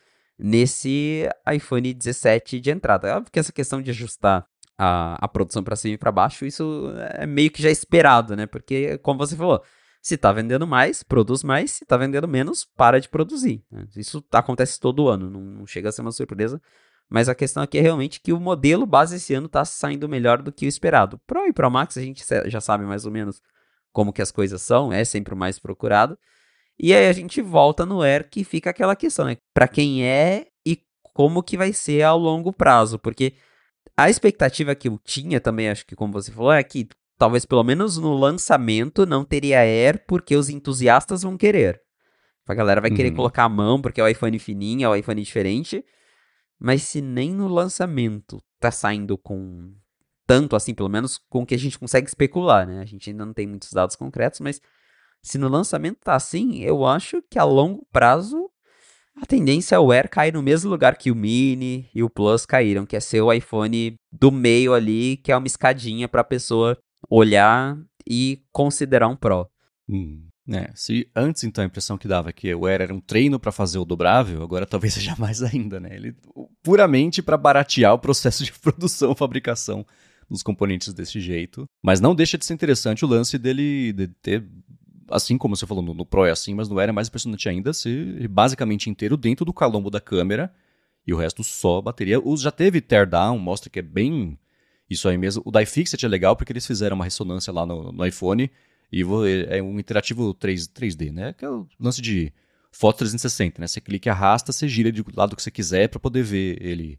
nesse iPhone 17 de entrada. É óbvio que essa questão de ajustar a produção para cima e para baixo, isso é meio que já esperado, né? Porque, como você falou, se tá vendendo mais, produz mais, se tá vendendo menos, para de produzir. Né? Isso acontece todo ano, não chega a ser uma surpresa. Mas a questão aqui é realmente que o modelo base esse ano tá saindo melhor do que o esperado. Pro e Pro Max a gente já sabe mais ou menos como que as coisas são, é sempre o mais procurado. E aí a gente volta no Air, que fica aquela questão, né? Para quem é e como que vai ser ao longo prazo, porque a expectativa que eu tinha também, acho que como você falou, é que talvez pelo menos no lançamento não teria Air, porque os entusiastas vão querer. A galera vai querer colocar a mão, porque é o iPhone fininho, é o iPhone diferente, mas se nem no lançamento tá saindo com tanto assim, pelo menos com o que a gente consegue especular, né? A gente ainda não tem muitos dados concretos, mas se no lançamento tá assim, eu acho que a longo prazo a tendência é o Air cair no mesmo lugar que o Mini e o Plus caíram, que é ser o iPhone do meio ali, que é uma escadinha pra pessoa olhar e considerar um Pro. Se antes, então, a impressão que dava é que o Air era um treino para fazer o dobrável, agora talvez seja mais ainda, né? Ele puramente para baratear o processo de produção, fabricação dos componentes desse jeito. Mas não deixa de ser interessante o lance dele de ter, assim como você falou no Pro é assim, mas no Air é mais impressionante ainda, ser basicamente inteiro dentro do calombo da câmera e o resto só bateria. Já teve teardown, mostra que é bem isso aí mesmo. O iFixit é legal porque eles fizeram uma ressonância lá no iPhone. E é um interativo 3D, né? Que é o lance de foto 360, né? Você clica e arrasta, você gira do lado que você quiser para poder ver ele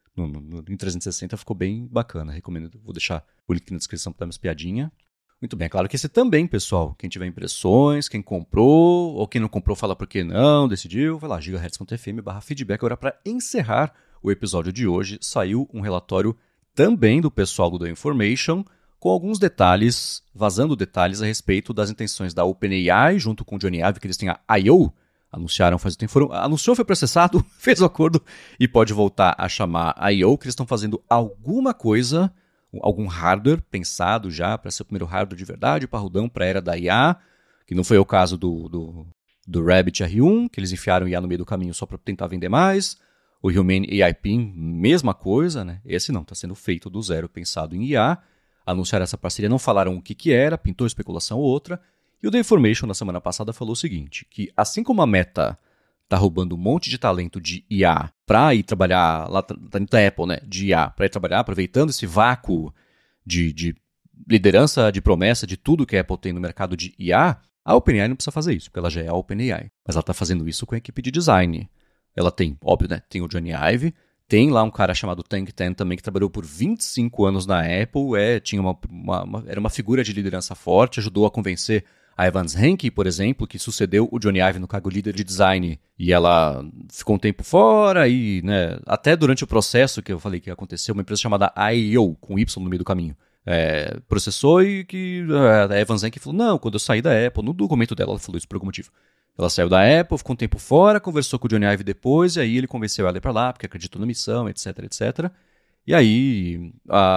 em 360. Ficou bem bacana, recomendo. Vou deixar o link na descrição para dar uma espiadinha. Muito bem, é claro que esse também, pessoal. Quem tiver impressões, quem comprou, ou quem não comprou, fala por que não, decidiu. Vai lá, gigahertz.fm/feedback. Agora, para encerrar o episódio de hoje, saiu um relatório também do pessoal do The Information, com alguns detalhes, vazando detalhes a respeito das intenções da OpenAI, junto com o Johnny Ive, que eles têm a I.O., anunciaram faz um tempo, anunciou, foi processado, fez o acordo e pode voltar a chamar a I.O., que eles estão fazendo alguma coisa, algum hardware pensado já para ser o primeiro hardware de verdade, parrudão para a era da IA, que não foi o caso do Rabbit R1, que eles enfiaram IA no meio do caminho só para tentar vender mais. O Humane AI Pin, mesma coisa, né? Esse não, está sendo feito do zero, pensado em IA. Anunciaram essa parceria, não falaram o que era, pintou especulação ou outra. E o The Information, na semana passada, falou o seguinte, que assim como a Meta está roubando um monte de talento de IA para ir trabalhar, lá talento da Apple, né, de IA, para ir trabalhar, aproveitando esse vácuo de liderança, de promessa, de tudo que a Apple tem no mercado de IA, a OpenAI não precisa fazer isso, porque ela já é a OpenAI. Mas ela está fazendo isso com a equipe de design. Ela tem, óbvio, né, tem o Johnny Ive, tem lá um cara chamado Tank Tan também, que trabalhou por 25 anos na Apple, tinha era uma figura de liderança forte, ajudou a convencer a Evans Henke, por exemplo, que sucedeu o Johnny Ive no cargo líder de design, e ela ficou um tempo fora, e né, até durante o processo que eu falei que aconteceu, uma empresa chamada I.O., com Y no meio do caminho, processou e que a Evans Henke falou, não, quando eu saí da Apple, no documento dela ela falou isso por algum motivo. Ela saiu da Apple, ficou um tempo fora, conversou com o Johnny Ive depois, e aí ele convenceu ela a ir pra lá, porque acreditou na missão, etc, etc. E aí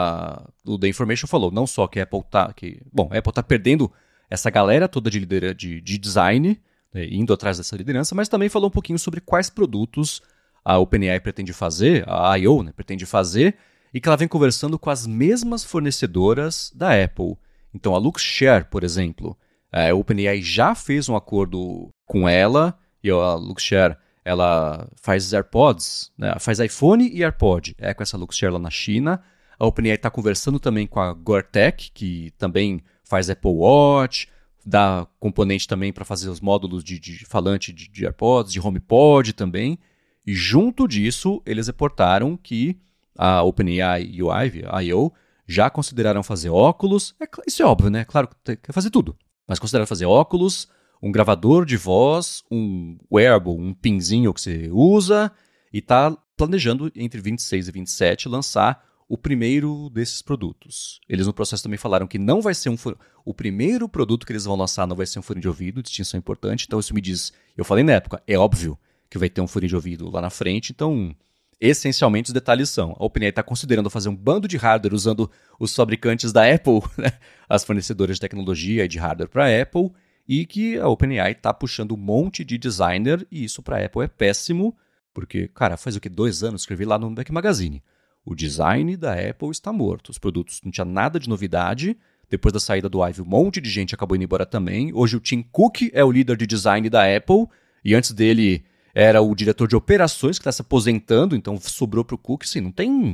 o The Information falou, não só que a Apple a Apple tá perdendo essa galera toda de design, né, indo atrás dessa liderança, mas também falou um pouquinho sobre quais produtos a OpenAI pretende fazer, a I.O., né, pretende fazer, e que ela vem conversando com as mesmas fornecedoras da Apple. Então a Luxshare, por exemplo, a OpenAI já fez um acordo com ela, e a Luxshare, ela faz AirPods, né? Faz iPhone e AirPod, com essa Luxshare lá na China. A OpenAI está conversando também com a Gore-Tex, que também faz Apple Watch, dá componente também para fazer os módulos de falante de AirPods, de HomePod também. E junto disso, eles reportaram que a OpenAI e o Ive, a I.O., já consideraram fazer óculos. Isso é óbvio, né? Claro que quer fazer tudo. Mas consideraram fazer óculos, um gravador de voz, um wearable, um pinzinho que você usa, e está planejando, entre 26 e 27, lançar o primeiro desses produtos. Eles no processo também falaram que não vai ser o primeiro produto que eles vão lançar não vai ser um fone de ouvido, distinção importante, então isso me diz, eu falei na época, é óbvio que vai ter um fone de ouvido lá na frente, então essencialmente os detalhes são, a OpenAI está considerando fazer um bando de hardware usando os fabricantes da Apple, né? As fornecedoras de tecnologia e de hardware para a Apple, e que a OpenAI está puxando um monte de designer, e isso para a Apple é péssimo, porque, cara, faz o que? 2 anos, escrevi lá no Mac Magazine. O design da Apple está morto, os produtos não tinha nada de novidade, depois da saída do Ive um monte de gente acabou indo embora também, hoje o Tim Cook é o líder de design da Apple, e antes dele era o diretor de operações que está se aposentando, então sobrou para o Cook, sim, não tem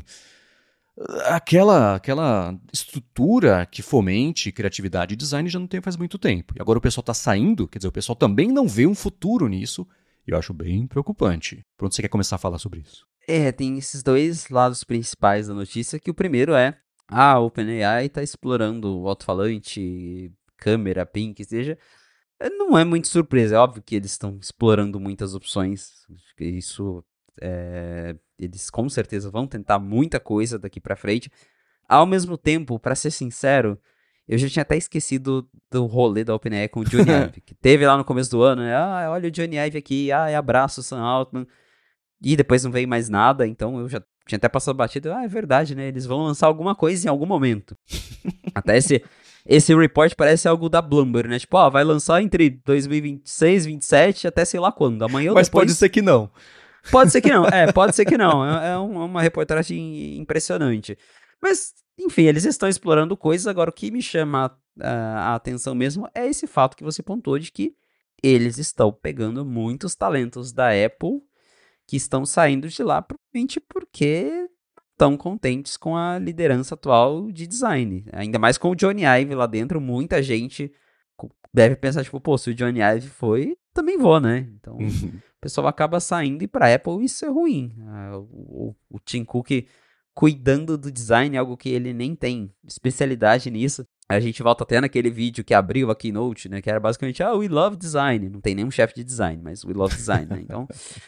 aquela estrutura que fomente criatividade e design já não tem faz muito tempo. E agora o pessoal está saindo, quer dizer, o pessoal também não vê um futuro nisso, e eu acho bem preocupante. Pronto, você quer começar a falar sobre isso? Tem esses dois lados principais da notícia, que o primeiro é a OpenAI está explorando o alto-falante, câmera, PIN, que seja. Não é muito surpresa, é óbvio que eles estão explorando muitas opções, isso eles com certeza vão tentar muita coisa daqui pra frente. Ao mesmo tempo, pra ser sincero, eu já tinha até esquecido do rolê da OpenAI com o Johnny Ive, que teve lá no começo do ano, né? Olha o Johnny Ive aqui, abraço o Sam Altman, e depois não veio mais nada, então eu já tinha até passado batido, é verdade, né? Eles vão lançar alguma coisa em algum momento. Até Esse report parece algo da Bloomberg, né? Tipo, vai lançar entre 2026, 27 até sei lá quando. Amanhã ou Mas depois... pode ser que não. Pode ser que não, pode ser que não. Uma reportagem impressionante. Mas, enfim, eles estão explorando coisas. Agora, o que me chama a atenção mesmo é esse fato que você pontuou de que eles estão pegando muitos talentos da Apple que estão saindo de lá provavelmente porque estão contentes com a liderança atual de design. Ainda mais com o Johnny Ive lá dentro, muita gente deve pensar, tipo, pô, se o Johnny Ive foi, também vou, né? Então, o pessoal acaba saindo e pra Apple isso é ruim. O Tim Cook cuidando do design, algo que ele nem tem especialidade nisso. A gente volta até naquele vídeo que abriu a Keynote, né? Que era basicamente, we love design. Não tem nenhum chefe de design, mas we love design, né? Então,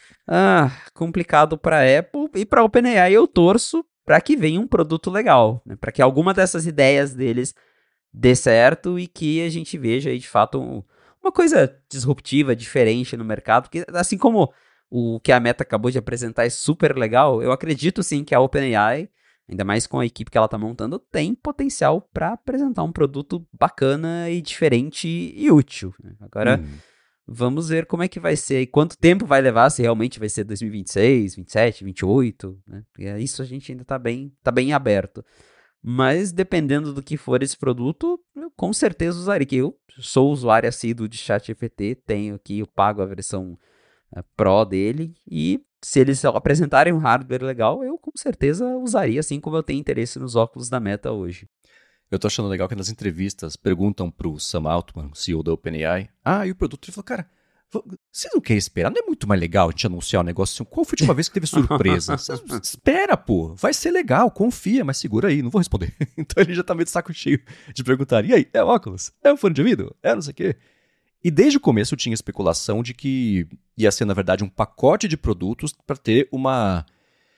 complicado pra Apple e pra OpenAI eu torço pra que venha um produto legal, né? Pra que alguma dessas ideias deles dê certo e que a gente veja aí de fato uma coisa disruptiva, diferente no mercado, porque assim como o que a Meta acabou de apresentar é super legal, eu acredito sim que a OpenAI, ainda mais com a equipe que ela tá montando, tem potencial para apresentar um produto bacana e diferente e útil. Agora, vamos ver como é que vai ser e quanto tempo vai levar, se realmente vai ser 2026, 27, 28, né? Porque isso a gente ainda tá bem aberto. Mas dependendo do que for esse produto, eu com certeza usaria. Que eu sou usuário assíduo de ChatGPT, tenho aqui, eu pago a versão Pro dele. E se eles apresentarem um hardware legal, eu com certeza usaria, assim como eu tenho interesse nos óculos da Meta hoje. Eu tô achando legal que nas entrevistas perguntam pro Sam Altman, CEO da OpenAI, e o produto, ele falou, cara, você não quer esperar? Não é muito mais legal a gente anunciar um negócio assim? Qual foi a última vez que teve surpresa? Espera, pô, vai ser legal, confia, mas segura aí, não vou responder. Então ele já tá meio de saco cheio de perguntar, e aí, é óculos? É um fone de ouvido? É não sei o quê? E desde o começo tinha especulação de que ia ser, na verdade, um pacote de produtos para ter uma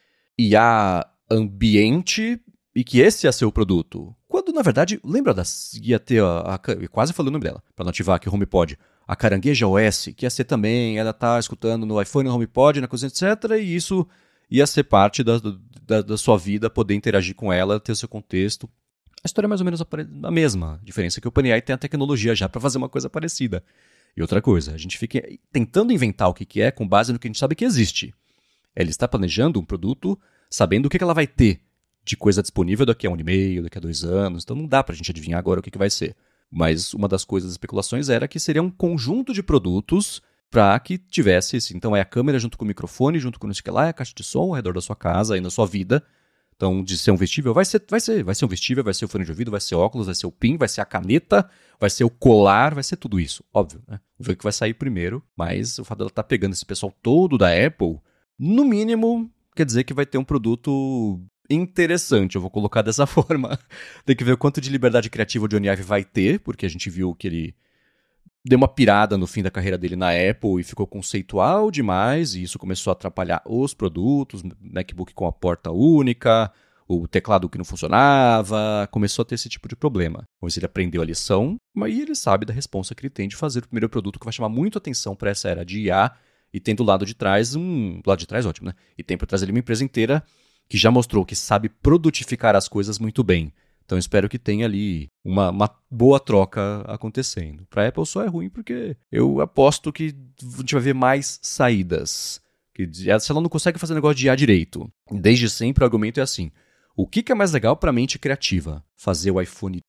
IA ambiente e que esse ia ser o produto. Quando, na verdade, lembra ia ter eu quase falei o nome dela, para não ativar aqui o HomePod. A Carangueja OS, que ia ser também, ela tá escutando no iPhone, no HomePod, na coisa, etc. E isso ia ser parte da sua vida, poder interagir com ela, ter o seu contexto. A história é mais ou menos a mesma. A diferença é que o OpenAI tem a tecnologia já para fazer uma coisa parecida. E outra coisa, a gente fica tentando inventar o que é com base no que a gente sabe que existe. Ela está planejando um produto sabendo o que ela vai ter de coisa disponível daqui a 1 ano e meio, daqui a 2 anos. Então não dá pra gente adivinhar agora o que vai ser. Mas uma das coisas, das especulações, era que seria um conjunto de produtos para que tivesse, então é a câmera junto com o microfone, junto com o que lá, é a caixa de som ao redor da sua casa e na sua vida. Então, de ser um vestível, vai ser um vestível, vai ser o fone de ouvido, vai ser óculos, vai ser o pin, vai ser a caneta, vai ser o colar, vai ser tudo isso, óbvio, né? Vamos ver o que vai sair primeiro, mas o fato dela estar pegando esse pessoal todo da Apple, no mínimo, quer dizer que vai ter um produto interessante, eu vou colocar dessa forma. Tem que ver o quanto de liberdade criativa o Johnny Ive vai ter, porque a gente viu que ele deu uma pirada no fim da carreira dele na Apple e ficou conceitual demais, e isso começou a atrapalhar os produtos, MacBook com a porta única, o teclado que não funcionava, começou a ter esse tipo de problema. Mas ele aprendeu a lição, mas ele sabe da responsa que ele tem de fazer o primeiro produto que vai chamar muito atenção para essa era de IA, e tem do lado de trás do lado de trás, ótimo, né? E tem por trás ali uma empresa inteira que já mostrou que sabe produtificar as coisas muito bem. Então espero que tenha ali uma boa troca acontecendo. Para a Apple só é ruim porque eu aposto que a gente vai ver mais saídas. Que se ela não consegue fazer negócio de IA direito, desde sempre o argumento é assim: o que é mais legal para a mente criativa? Fazer o iPhone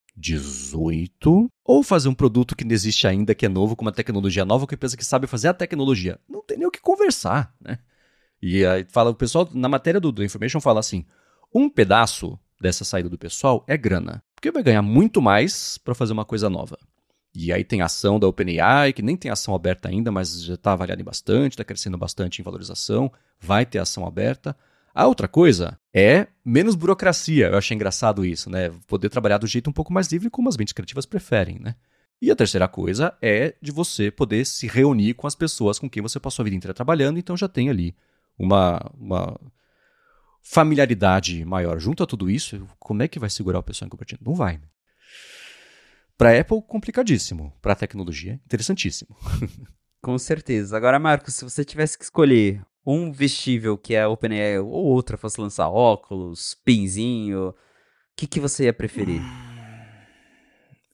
18 ou fazer um produto que não existe ainda, que é novo, com uma tecnologia nova, com uma empresa que sabe fazer a tecnologia? Não tem nem o que conversar, né? E aí fala, o pessoal, na matéria do Information, fala assim: um pedaço dessa saída do pessoal é grana, porque vai ganhar muito mais para fazer uma coisa nova. E aí tem a ação da OpenAI, que nem tem ação aberta ainda, mas já está avaliada bastante, está crescendo bastante em valorização, vai ter ação aberta. A outra coisa é menos burocracia. Eu achei engraçado isso, né? Poder trabalhar do jeito um pouco mais livre, como as mentes criativas preferem, né? E a terceira coisa é de você poder se reunir com as pessoas com quem você passou a vida inteira trabalhando, então já tem ali uma familiaridade maior. Junto a tudo isso, como é que vai segurar o pessoal em Cupertino? Não vai, né? Para a Apple, complicadíssimo. Para a tecnologia, interessantíssimo. Com certeza. Agora, Marcos, se você tivesse que escolher um vestível que a OpenAI ou outra fosse lançar óculos, pinzinho, o que você ia preferir?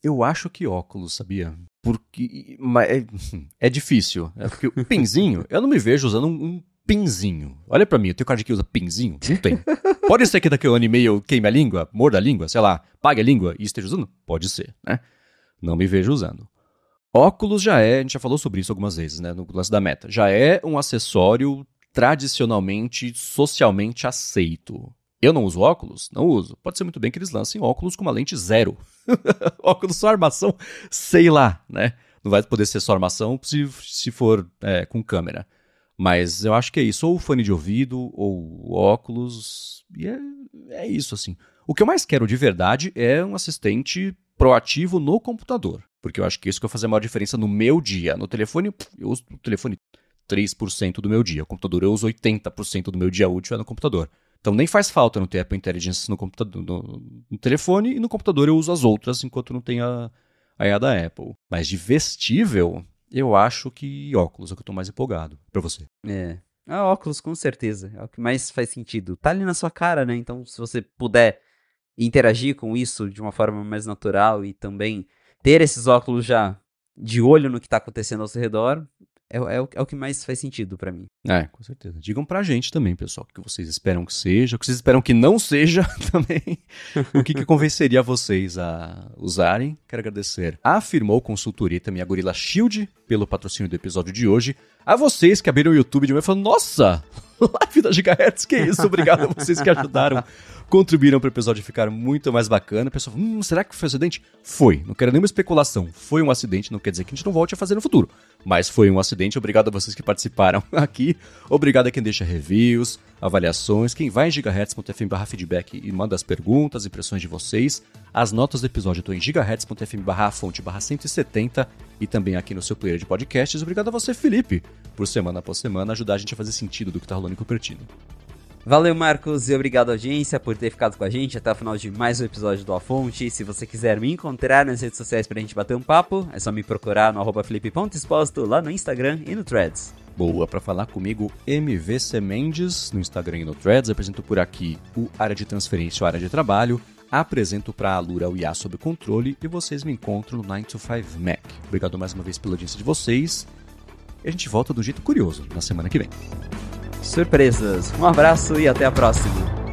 Eu acho que óculos, sabia? Porque é difícil. É porque o pinzinho, eu não me vejo usando um pinzinho. Olha pra mim, eu tenho cara de que usa pinzinho? Não tem. Pode ser que daqui a um ano e meio eu queime a língua, morda a língua, sei lá, pague a língua e esteja usando? Pode ser, né? Não me vejo usando. Óculos já a gente já falou sobre isso algumas vezes, né, no lance da Meta. Já é um acessório tradicionalmente, socialmente aceito. Eu não uso óculos? Não uso. Pode ser muito bem que eles lancem óculos com uma lente zero. Óculos só armação, sei lá, né? Não vai poder ser só armação se for com câmera. Mas eu acho que é isso. Ou fone de ouvido, ou óculos. E é isso, assim. O que eu mais quero de verdade é um assistente proativo no computador. Porque eu acho que isso que vai fazer a maior diferença no meu dia. No telefone, eu uso o telefone 3% do meu dia. O computador eu uso 80% do meu dia útil no computador. Então nem faz falta não ter Apple Intelligence no computador, no telefone, e no computador eu uso as outras enquanto não tem a da Apple. Mas de vestível, eu acho que óculos é o que eu tô mais empolgado. Pra você. Óculos com certeza. É o que mais faz sentido. Tá ali na sua cara, né? Então se você puder interagir com isso de uma forma mais natural e também ter esses óculos já de olho no que tá acontecendo ao seu redor, é o que mais faz sentido pra mim. Com certeza. Digam pra gente também, pessoal, o que vocês esperam que seja, o que vocês esperam que não seja também, o que convenceria vocês a usarem. Quero agradecer a Afirmou Consultoria, também a Gorilla Shield, pelo patrocínio do episódio de hoje. A vocês que abriram o YouTube de manhã e falaram, nossa, live da Gigahertz, que isso? Obrigado a vocês que ajudaram, contribuíram para o episódio ficar muito mais bacana. O pessoal falou, será que foi um acidente? Foi, não quero nenhuma especulação. Foi um acidente, não quer dizer que a gente não volte a fazer no futuro. Mas foi um acidente, obrigado a vocês que participaram aqui. Obrigado a quem deixa reviews, avaliações, quem vai em gigahertz.fm/feedback e manda as perguntas, impressões de vocês. As notas do episódio estão em gigahertz.fm/fonte/170 e também aqui no seu player de podcasts. Obrigado a você, Felipe, por semana após semana ajudar a gente a fazer sentido do que tá rolando em Cupertino. Valeu, Marcos, e obrigado, audiência, por ter ficado com a gente até o final de mais um episódio do A Fonte. Se você quiser me encontrar nas redes sociais pra gente bater um papo, é só me procurar no @felipe.exposto lá no Instagram e no Threads. Boa, pra falar comigo, MVC Mendes, no Instagram e no Threads. Apresento por aqui o Área de Transferência, o Área de Trabalho. Apresento pra Alura o IA Sob Controle e vocês me encontram no 9to5 Mac. Obrigado mais uma vez pela audiência de vocês. E a gente volta do jeito curioso na semana que vem. Surpresas. Um abraço e até a próxima.